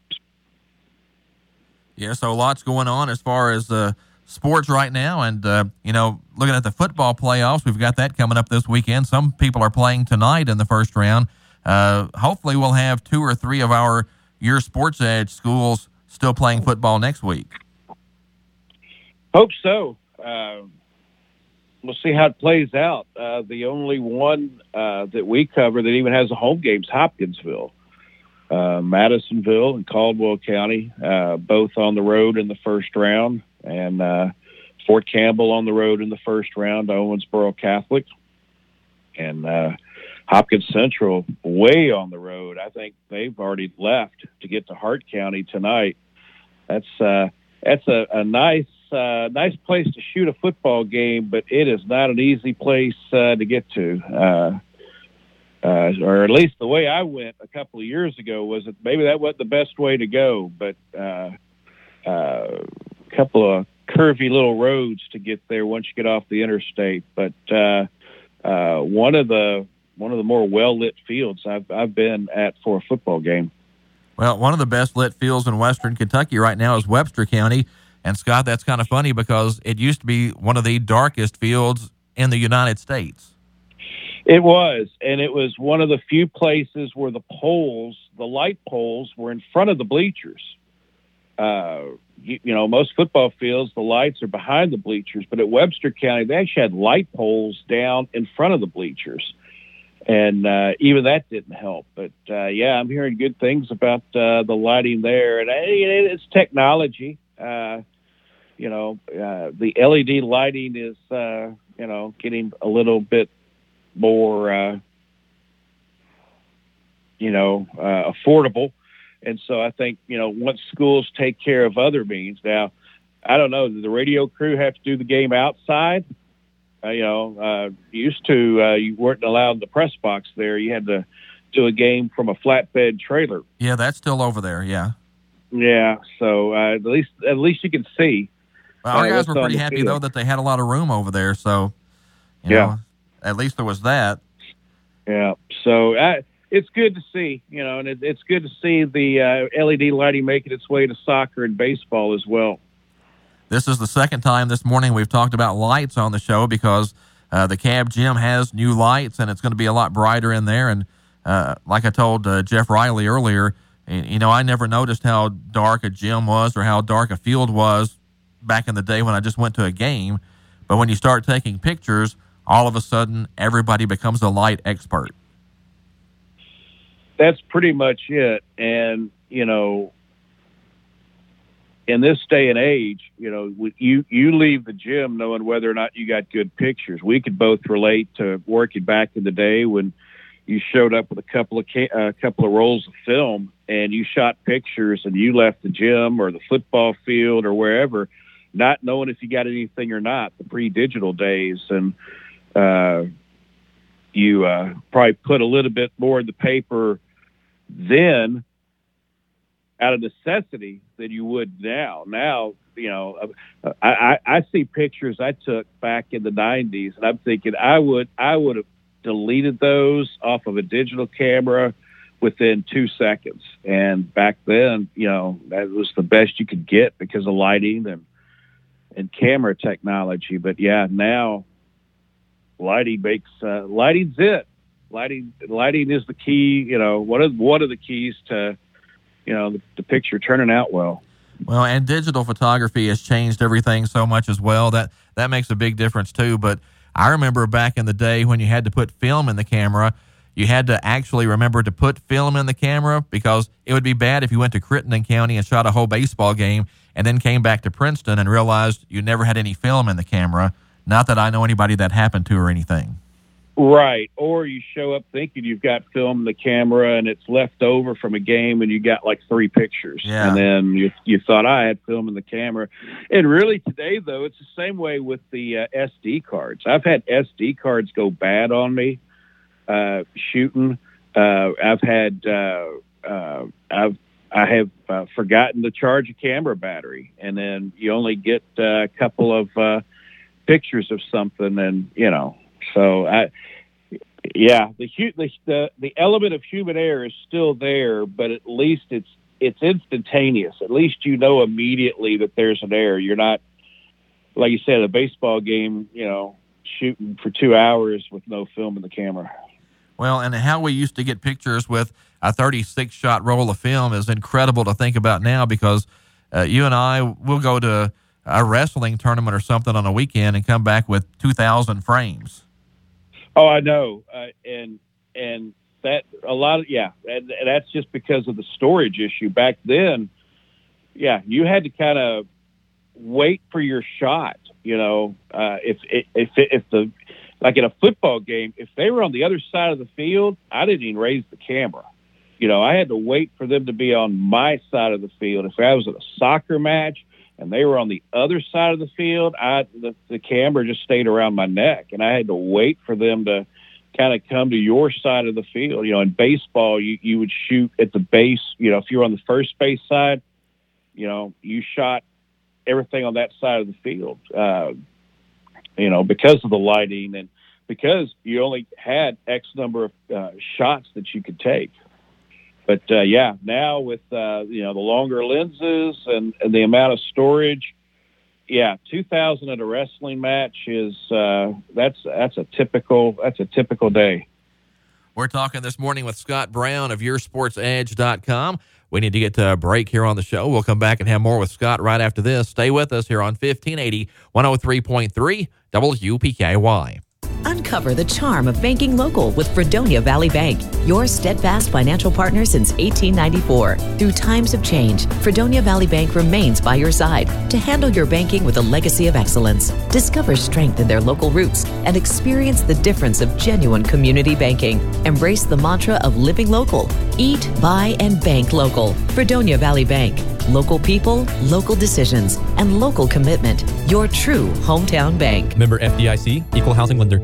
[SPEAKER 2] Yeah, so lots going on as far as uh, sports right now, and uh, you know, looking at the football playoffs, we've got that coming up this weekend. Some people are playing tonight in the first round. Uh, hopefully we'll have two or three of our Your Sports Edge schools still playing football next week.
[SPEAKER 22] Hope so. Uh, we'll see how it plays out. Uh, the only one uh, that we cover that even has a home game is Hopkinsville. Uh, Madisonville and Caldwell County, uh, both on the road in the first round, and uh, Fort Campbell on the road in the first round, Owensboro Catholic. And uh Hopkins Central way on the road. I think they've already left to get to Hart County tonight. That's uh, that's a, a nice uh, nice place to shoot a football game, but it is not an easy place uh, to get to. Uh, uh, or at least the way I went a couple of years ago was that maybe that wasn't the best way to go, but uh, uh, a couple of curvy little roads to get there once you get off the interstate. But uh, uh, one of the one of the more well lit fields I've I've been at for a football game.
[SPEAKER 2] Well, one of the best lit fields in western Kentucky right now is Webster County. And, Scott, that's kind of funny because it used to be one of the darkest fields in the United States.
[SPEAKER 22] It was, and it was one of the few places where the poles, the light poles, were in front of the bleachers. Uh, you, you know, most football fields, the lights are behind the bleachers, but at Webster County, they actually had light poles down in front of the bleachers. And uh, even that didn't help. But, uh, yeah, I'm hearing good things about uh, the lighting there. And uh, it's technology. Uh, you know, uh, the L E D lighting is, uh, you know, getting a little bit more, uh, you know, uh, affordable. And so I think, you know, once schools take care of other means. Now, I don't know, did the radio crew have to do the game outside? Uh, you know, uh, used to, uh, you weren't allowed in the press box there. You had to do a game from a flatbed trailer.
[SPEAKER 2] Yeah, that's still over there, yeah.
[SPEAKER 22] Yeah, so uh, at least at least you can see.
[SPEAKER 2] Well, our
[SPEAKER 22] uh,
[SPEAKER 2] guys were pretty
[SPEAKER 22] the
[SPEAKER 2] happy,
[SPEAKER 22] field.
[SPEAKER 2] though, that they had a lot of room over there. So, you
[SPEAKER 22] Yeah.
[SPEAKER 2] know, at least there was that.
[SPEAKER 22] Yeah, so uh, it's good to see, you know, and it, it's good to see the uh, L E D lighting making its way to soccer and baseball as well.
[SPEAKER 2] This is the second time this morning we've talked about lights on the show because uh, the Cab Gym has new lights, and it's going to be a lot brighter in there. And uh, like I told uh, Jeff Riley earlier, you know, I never noticed how dark a gym was or how dark a field was back in the day when I just went to a game. But when you start taking pictures, all of a sudden everybody becomes a light expert.
[SPEAKER 22] That's pretty much it. And, you know, in this day and age, you know, you, you leave the gym knowing whether or not you got good pictures. We could both relate to working back in the day when you showed up with a couple of a uh, couple of rolls of film and you shot pictures and you left the gym or the football field or wherever, not knowing if you got anything or not, the pre-digital days. And uh, you uh, probably put a little bit more in the paper then out of necessity than you would now. Now, you know, I, I, I see pictures I took back in the nineties, and I'm thinking I would I would have deleted those off of a digital camera within two seconds. And back then, you know, that was the best you could get because of lighting and and camera technology. But yeah, now lighting makes uh, lighting's it. Lighting lighting is the key. You know, one of one of the keys to, you know, the, the picture turning out well.
[SPEAKER 2] Well, and digital photography has changed everything so much as well. That that makes a big difference too. But I remember back in the day when you had to put film in the camera, you had to actually remember to put film in the camera because it would be bad if you went to Crittenden County and shot a whole baseball game and then came back to Princeton and realized you never had any film in the camera. Not that I know anybody that happened to or anything.
[SPEAKER 22] Right. Or you show up thinking you've got film in the camera and it's left over from a game and you got like three pictures.
[SPEAKER 2] Yeah.
[SPEAKER 22] And then you, you thought I had film in the camera. And really today, though, it's the same way with the uh, S D cards. I've had S D cards go bad on me uh, shooting. Uh, I've had, uh, uh, I've, I have uh, forgotten to charge a camera battery. And then you only get uh, a couple of uh, pictures of something and, you know, So, I, yeah, the, the the the element of human error is still there, but at least it's it's instantaneous. At least you know immediately that there's an error. You're not, like you said, a baseball game, you know, shooting for two hours with no film in the camera.
[SPEAKER 2] Well, and how we used to get pictures with a thirty-six shot roll of film is incredible to think about now because uh, you and I will go to a wrestling tournament or something on a weekend and come back with two thousand frames.
[SPEAKER 22] Oh, I know, uh, and and that a lot of yeah, and, and that's just because of the storage issue. Back then, yeah, you had to kind of wait for your shot. You know, uh, if if if the like in a football game, if they were on the other side of the field, I didn't even raise the camera. You know, I had to wait for them to be on my side of the field. If I was at a soccer match and they were on the other side of the field, I the, the camera just stayed around my neck, and I had to wait for them to kind of come to your side of the field. You know, in baseball, you, you would shoot at the base. You know, if you were on the first base side, you know, you shot everything on that side of the field, uh, you know, because of the lighting and because you only had X number of uh, shots that you could take. But, uh, yeah, now with, uh, you know, the longer lenses and, and the amount of storage, yeah, two thousand at a wrestling match is uh, that's that's a typical that's a typical day.
[SPEAKER 2] We're talking this morning with Scott Brown of your sports edge dot com. We need to get to a break here on the show. We'll come back and have more with Scott right after this. Stay with us here on fifteen eighty, one oh three point three W P K Y.
[SPEAKER 19] Uncover the charm of banking local with Fredonia Valley Bank, your steadfast financial partner since eighteen ninety-four. Through times of change, Fredonia Valley Bank remains by your side to handle your banking with a legacy of excellence. Discover strength in their local roots and experience the difference of genuine community banking. Embrace the mantra of living local. Eat, buy, and bank local. Fredonia Valley Bank. Local people, local decisions, and local commitment. Your true hometown bank.
[SPEAKER 7] Member F D I C, Equal Housing Lender.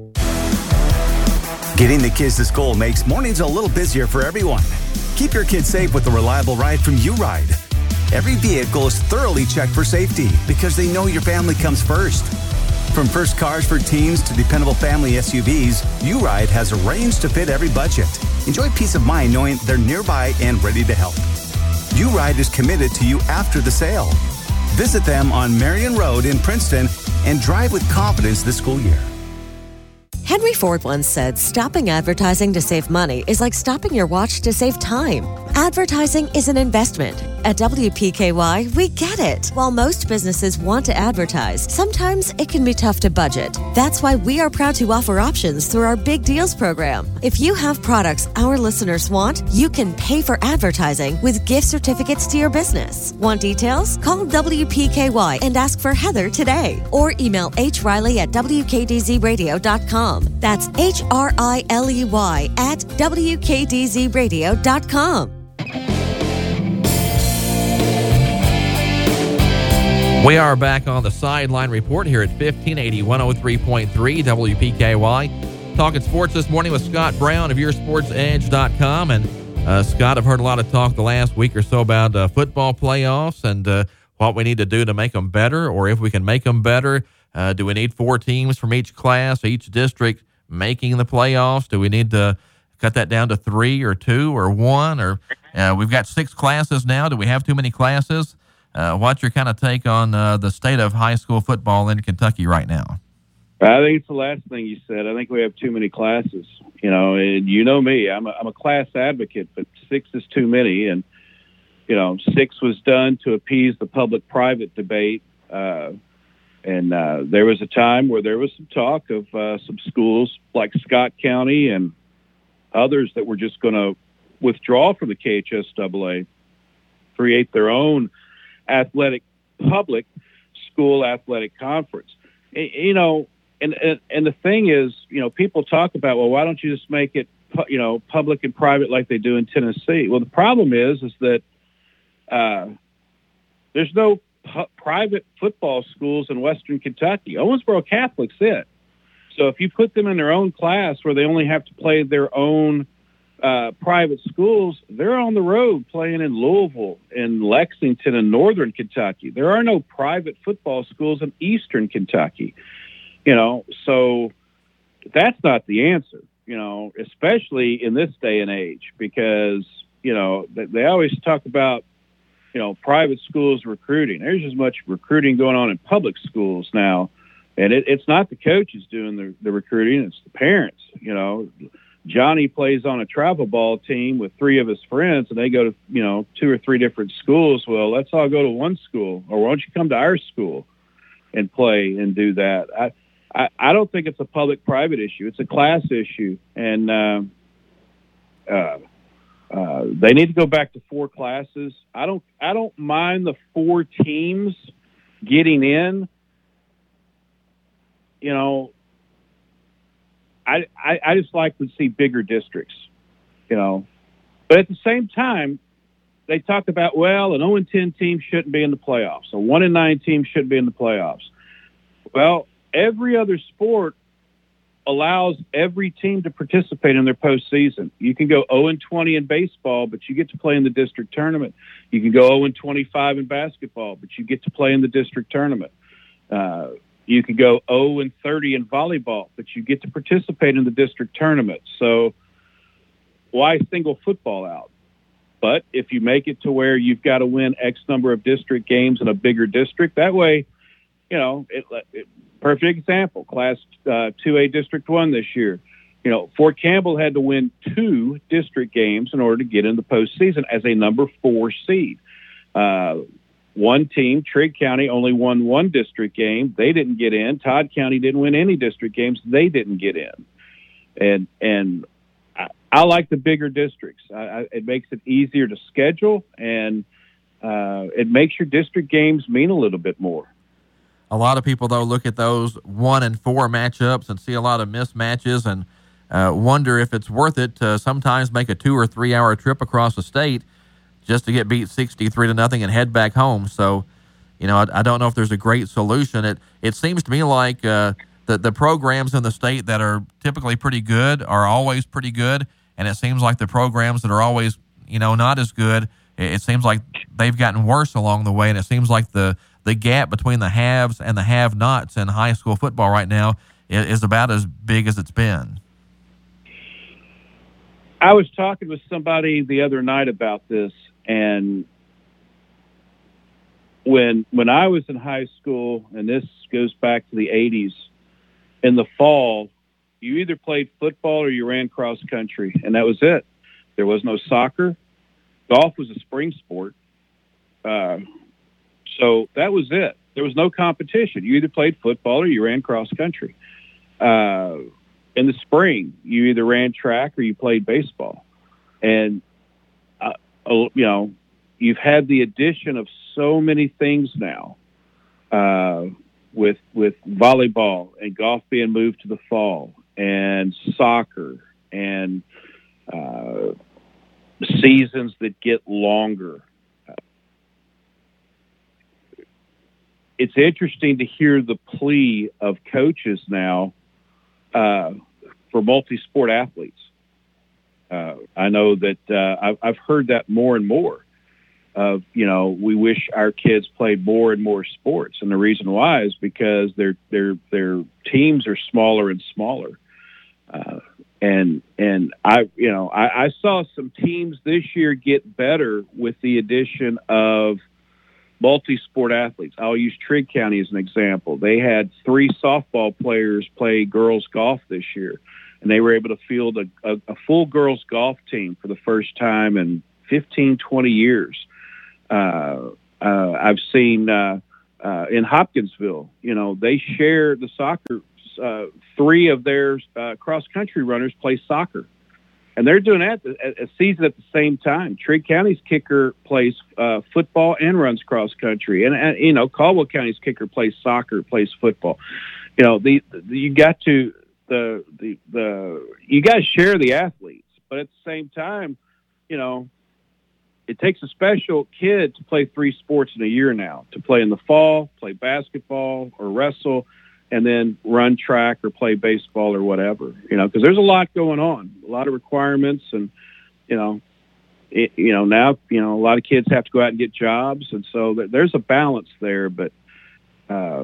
[SPEAKER 1] Getting the kids to school makes mornings a little busier for everyone. Keep your kids safe with a reliable ride from U-Ride. Every vehicle is thoroughly checked for safety because they know your family comes first. From first cars for teens to dependable family S U Vs, U-Ride has a range to fit every budget. Enjoy peace of mind knowing they're nearby and ready to help. U-Ride is committed to you after the sale. Visit them on Marion Road in Princeton and drive with confidence this school year.
[SPEAKER 4] Henry Ford once said, stopping advertising to save money is like stopping your watch to save time. Advertising is an investment. At W P K Y, we get it. While most businesses want to advertise, sometimes it can be tough to budget. That's why we are proud to offer options through our Big Deals program. If you have products our listeners want, you can pay for advertising with gift certificates to your business. Want details? Call W P K Y and ask for Heather today. Or email H Riley at W K D Z radio dot com. That's H R I L E Y at W K D Z radio dot com.
[SPEAKER 2] We are back on the Sideline Report here at fifteen eighty, one oh three point three W P K Y. Talking sports this morning with Scott Brown of your sports edge dot com. And uh, Scott, I've heard a lot of talk the last week or so about uh, football playoffs and uh, what we need to do to make them better, or if we can make them better. Uh, do we need four teams from each class, each district making the playoffs? Do we need to cut that down to three or two or one? Or uh, we've got six classes now. Do we have too many classes? Uh, what's your kind of take on uh, the state of high school football in Kentucky right now?
[SPEAKER 22] I think it's the last thing you said. I think we have too many classes. You know, and you know me. I'm a, I'm a class advocate, but six is too many. And, you know, six was done to appease the public-private debate. Uh, and uh, there was a time where there was some talk of uh, some schools like Scott County and others that were just going to withdraw from the K H S A A, create their own athletic public school athletic conference. You know, and, and and the thing is, you know, people talk about, well, why don't you just make it, you know, public and private like they do in Tennessee? Well, the problem is, is that uh, there's no pu- private football schools in Western Kentucky. Owensboro Catholic's it. So if you put them in their own class where they only have to play their own uh, private schools, they're on the road playing in Louisville, in Lexington, and Northern Kentucky. There are no private football schools in Eastern Kentucky. You know, so that's not the answer, you know, especially in this day and age, because, you know, they, they always talk about, you know, private schools recruiting. There's as much recruiting going on in public schools now. And it, it's not the coaches doing the, the recruiting, it's the parents. You know, Johnny plays on a travel ball team with three of his friends, and they go to, you know, two or three different schools. Well, let's all go to one school, or why don't you come to our school and play and do that? I, I, I don't think it's a public-private issue. It's a class issue. And uh, uh, uh, they need to go back to four classes. I don't, I don't mind the four teams getting in. You know, I, I I just like to see bigger districts, you know. But at the same time, they talk about, well, an oh and ten team shouldn't be in the playoffs. A one and nine team shouldn't be in the playoffs. Well, every other sport allows every team to participate in their postseason. You can go oh and twenty in baseball, but you get to play in the district tournament. You can go oh and twenty-five in basketball, but you get to play in the district tournament. Uh, you could go oh and thirty in volleyball, but you get to participate in the district tournament. So why single football out? But if you make it to where you've got to win X number of district games in a bigger district, that way, you know, it, it, perfect example, Class uh, two A District one this year. You know, Fort Campbell had to win two district games in order to get in the postseason as a number four seed. Uh, one team, Trigg County, only won one district game. They didn't get in. Todd County didn't win any district games. They didn't get in. And and I, I like the bigger districts. I, I, it makes it easier to schedule, and uh, it makes your district games mean a little bit more.
[SPEAKER 2] A lot of people, though, look at those one and four matchups and see a lot of mismatches and uh, wonder if it's worth it to sometimes make a two or three hour trip across the state just to get beat sixty-three to nothing and head back home. So, you know, I, I don't know if there's a great solution. It it seems to me like uh, the the programs in the state that are typically pretty good are always pretty good, and it seems like the programs that are always, you know, not as good, it, it seems like they've gotten worse along the way, and it seems like the the gap between the haves and the have-nots in high school football right now is about as big as it's been.
[SPEAKER 22] I was talking with somebody the other night about this, and when when I was in high school, and this goes back to the eighties, in the fall, you either played football or you ran cross country, and that was it. There was no soccer. Golf was a spring sport. Uh, So that was it. There was no competition. You either played football or you ran cross country. Uh, in the spring, you either ran track or you played baseball. And, uh, you know, you've had the addition of so many things now uh, with with volleyball and golf being moved to the fall and soccer and uh, seasons that get longer. It's interesting to hear the plea of coaches now uh, for multi-sport athletes. Uh, I know that uh, I've, I've heard that more and more of, you know, we wish our kids played more and more sports. And the reason why is because their their their teams are smaller and smaller. Uh, and and I, you know, I, I saw some teams this year get better with the addition of multi-sport athletes. I'll use Trigg County as an example. They had three softball players play girls golf this year, and they were able to field a, a, a full girls golf team for the first time in fifteen, twenty years. Uh, uh, I've seen uh, uh, in Hopkinsville, you know, they share the soccer. Uh, three of their uh, cross-country runners play soccer. And they're doing that a, a season at the same time. Trigg County's kicker plays uh, football and runs cross country, and, and you know Caldwell County's kicker plays soccer, plays football. You know the, the you got to the the the you got to share the athletes, but at the same time, you know, it takes a special kid to play three sports in a year now. To play in the fall, play basketball or wrestle, and then run track or play baseball or whatever, you know, because there's a lot going on, a lot of requirements. And, you know, it, you know, now, you know, a lot of kids have to go out and get jobs. And so th- there's a balance there. But uh,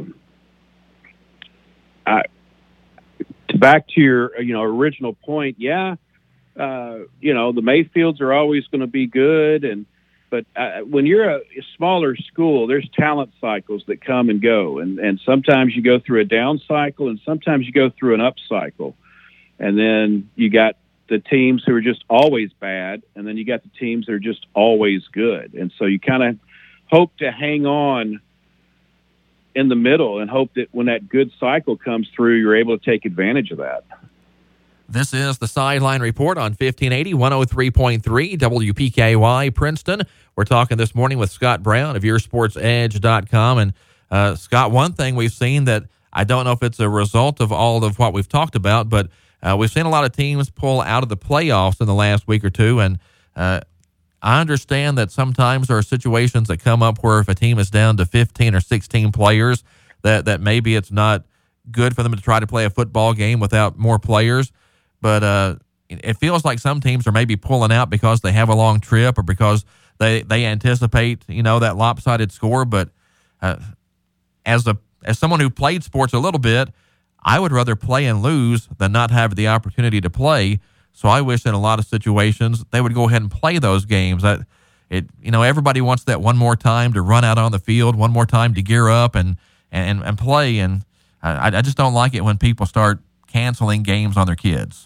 [SPEAKER 22] I, back to your, you know, original point, yeah, uh, you know, the Mayfields are always going to be good. And, But uh, when you're a smaller school, there's talent cycles that come and go. And, and sometimes you go through a down cycle, and sometimes you go through an up cycle. And then you got the teams who are just always bad, and then you got the teams that are just always good. And so you kind of hope to hang on in the middle and hope that when that good cycle comes through, you're able to take advantage of that.
[SPEAKER 2] This is the Sideline Report on fifteen eighty, one oh three point three W P K Y Princeton. We're talking this morning with Scott Brown of your sports edge dot com. And, uh, Scott, one thing we've seen that I don't know if it's a result of all of what we've talked about, but uh, we've seen a lot of teams pull out of the playoffs in the last week or two. And uh, I understand that sometimes there are situations that come up where if a team is down to fifteen or sixteen players, that, that maybe it's not good for them to try to play a football game without more players. But uh, it feels like some teams are maybe pulling out because they have a long trip or because they, they anticipate, you know, that lopsided score. But uh, as a as someone who played sports a little bit, I would rather play and lose than not have the opportunity to play. So I wish in a lot of situations they would go ahead and play those games. I, it, you know, everybody wants that one more time to run out on the field, one more time to gear up and and, and play. And I, I just don't like it when people start canceling games on their kids.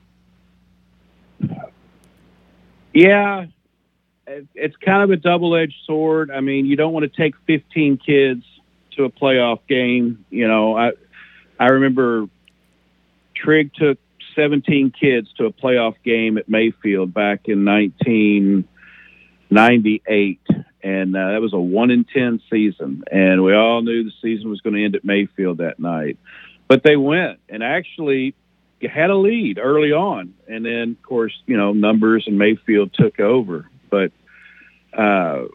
[SPEAKER 22] Yeah, it's kind of a double-edged sword. I mean, you don't want to take fifteen kids to a playoff game. You know, I I remember Trigg took seventeen kids to a playoff game at Mayfield back in nineteen ninety-eight, and uh, that was a one in ten season, and we all knew the season was going to end at Mayfield that night. But they went, and actually had a lead early on, and then, of course, you know, numbers and Mayfield took over. But uh,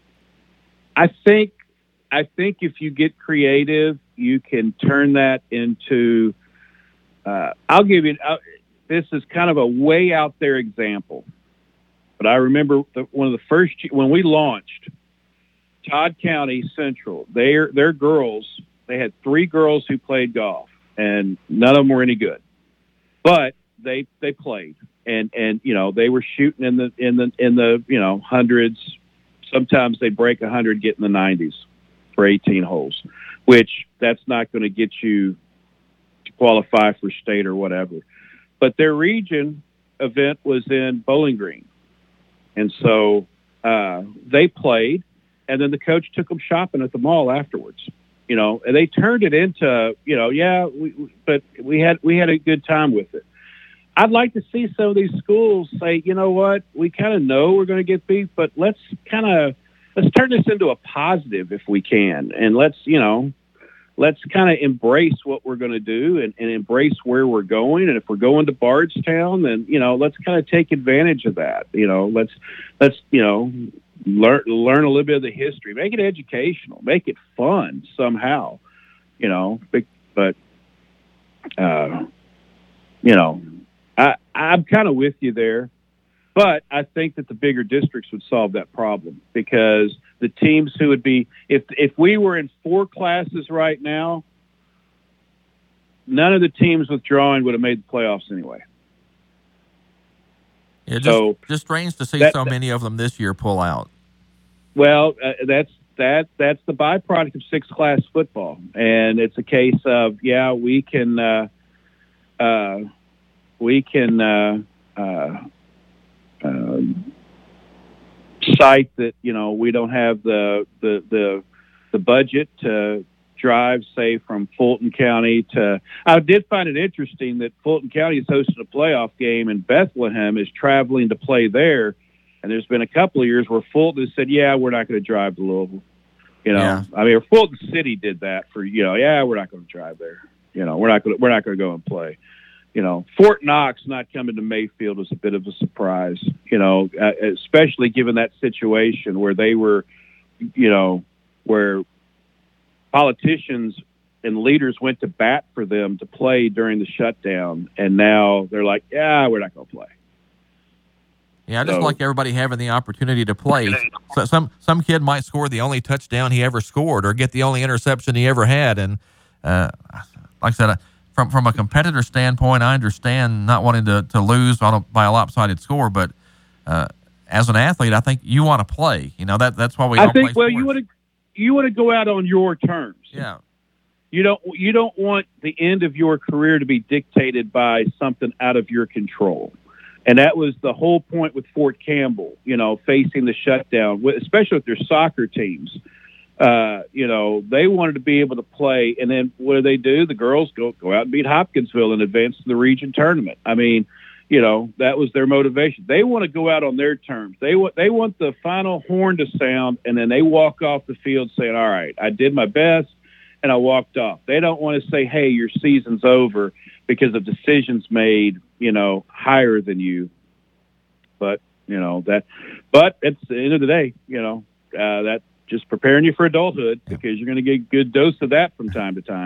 [SPEAKER 22] I think I think if you get creative, you can turn that into uh, I'll give you uh, this is kind of a way out there example, but I remember the, one of the first when we launched Todd County Central, their their girls, they had three girls who played golf, and none of them were any good, but they they played, and and you know they were shooting in the in the in the you know hundreds. Sometimes they break a hundred, get in the nineties for eighteen holes, which that's not going to get you to qualify for state or whatever. But their region event was in Bowling Green, and so uh, they played, and then the coach took them shopping at the mall afterwards. You know, and they turned it into, you know, yeah, we, but we had we had a good time with it. I'd like to see some of these schools say, you know what, we kind of know we're going to get beat, but let's kind of let's turn this into a positive if we can, and let's, you know, let's kind of embrace what we're going to do and, and embrace where we're going. And if we're going to Bardstown, then, you know, let's kind of take advantage of that. You know, let's let's you know. Learn learn a little bit of the history. Make it educational. Make it fun somehow. You know, but, but uh, you know, I I'm kind of with you there. But I think that the bigger districts would solve that problem, because the teams who would be if if we were in four classes right now, none of the teams withdrawing would have made the playoffs anyway.
[SPEAKER 2] Yeah, just,
[SPEAKER 22] so
[SPEAKER 2] just strange to see
[SPEAKER 22] that,
[SPEAKER 2] so many of them this year pull out.
[SPEAKER 22] Well, uh, that's that that's the byproduct of six class football, and it's a case of yeah, we can uh, uh, we can uh, uh, uh, cite that you know we don't have the the the, the budget to drive, say, from Fulton County to. I did find it interesting that Fulton County is hosting a playoff game and Bethlehem is traveling to play there. And there's been a couple of years where Fulton has said, yeah, we're not going to drive to Louisville. You know, yeah. I mean, Fulton City did that for, you know, yeah, we're not going to drive there. You know, we're not going to, we're not going to go and play. You know, Fort Knox not coming to Mayfield was a bit of a surprise, you know, uh, especially given that situation where they were, you know, where politicians and leaders went to bat for them to play during the shutdown. And now they're like, yeah, we're not going to play.
[SPEAKER 2] Yeah, I just so, like everybody having the opportunity to play. So some some kid might score the only touchdown he ever scored or get the only interception he ever had. And uh, like I said, from from a competitor standpoint, I understand not wanting to, to lose on a, by a lopsided score. But uh, as an athlete, I think you want to play. You know, that that's why we
[SPEAKER 22] I
[SPEAKER 2] don't
[SPEAKER 22] think,
[SPEAKER 2] play
[SPEAKER 22] well, sports. you want to you want to go out on your terms.
[SPEAKER 2] Yeah.
[SPEAKER 22] You don't you don't want the end of your career to be dictated by something out of your control. And that was the whole point with Fort Campbell, you know, facing the shutdown, especially with their soccer teams. Uh, you know, they wanted to be able to play. And then what do they do? The girls go, go out and beat Hopkinsville and advance to the region tournament. I mean, you know, that was their motivation. They want to go out on their terms. They want, they want the final horn to sound, and then they walk off the field saying, all right, I did my best, and I walked off. They don't want to say, hey, your season's over because of decisions made, you know, higher than you. But, you know, that, but at the end of the day, you know, uh, that just preparing you for adulthood, because you're going to get a good dose of that from time to time.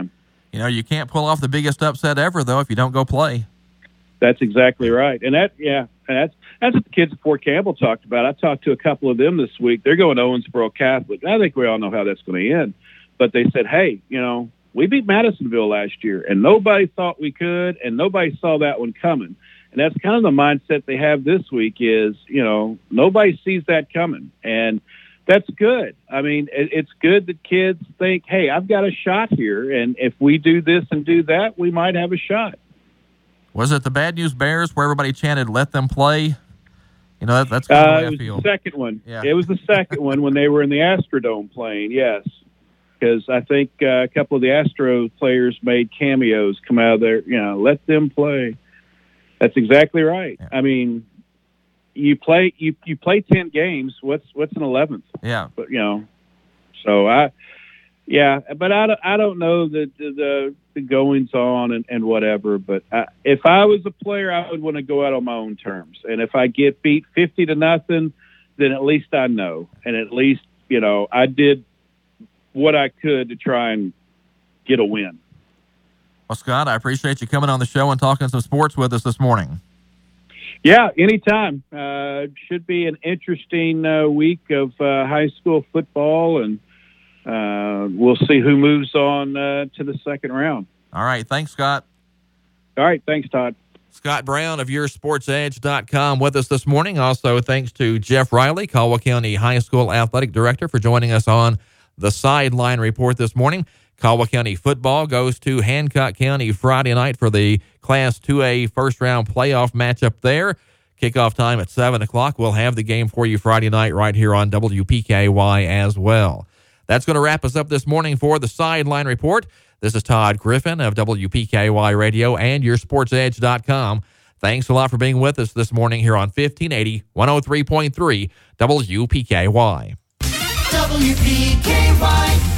[SPEAKER 2] You know, you can't pull off the biggest upset ever, though, if you don't go play.
[SPEAKER 22] That's exactly right. And that, yeah, and that's that's what the kids at Fort Campbell talked about. I talked to a couple of them this week. They're going to Owensboro Catholic. I think we all know how that's going to end. But they said, hey, you know, we beat Madisonville last year, and nobody thought we could, and nobody saw that one coming. And that's kind of the mindset they have this week is, you know, nobody sees that coming. And that's good. I mean, it, it's good that kids think, hey, I've got a shot here, and if we do this and do that, we might have a shot.
[SPEAKER 2] Was it the Bad News Bears where everybody chanted, let them play? You know, that, that's kind of
[SPEAKER 22] uh,
[SPEAKER 2] the way
[SPEAKER 22] it
[SPEAKER 2] I
[SPEAKER 22] was
[SPEAKER 2] feel.
[SPEAKER 22] the second one.
[SPEAKER 2] Yeah.
[SPEAKER 22] It was the second one when they were in the Astrodome playing, yes. Because I think uh, a couple of the Astro players made cameos come out of there, you know, let them play. That's exactly right.
[SPEAKER 2] Yeah.
[SPEAKER 22] I mean, you play you, you play ten games. What's what's an eleventh?
[SPEAKER 2] Yeah.
[SPEAKER 22] But you know, so I, yeah, but I don't, I don't know the the, the goings on and, and whatever. But I, if I was a player, I would want to go out on my own terms. And if I get beat fifty to nothing, then at least I know, and at least you know I did what I could to try and get a win.
[SPEAKER 2] Well, Scott, I appreciate you coming on the show and talking some sports with us this morning.
[SPEAKER 22] Yeah, anytime. Uh, should be an interesting uh, week of uh, high school football, and uh, we'll see who moves on uh, to the second round.
[SPEAKER 2] All right. Thanks, Scott.
[SPEAKER 22] All right. Thanks, Todd.
[SPEAKER 2] Scott Brown of your sports edge dot com with us this morning. Also, thanks to Jeff Riley, Caldwell County High School Athletic Director, for joining us on the Sideline Report this morning. Caldwell County football goes to Hancock County Friday night for the Class two A first-round playoff matchup there. Kickoff time at seven o'clock. We'll have the game for you Friday night right here on W P K Y as well. That's going to wrap us up this morning for the Sideline Report. This is Todd Griffin of W P K Y Radio and your sports edge dot com. Thanks a lot for being with us this morning here on fifteen eighty, one oh three point three W P K Y.
[SPEAKER 5] W P K Y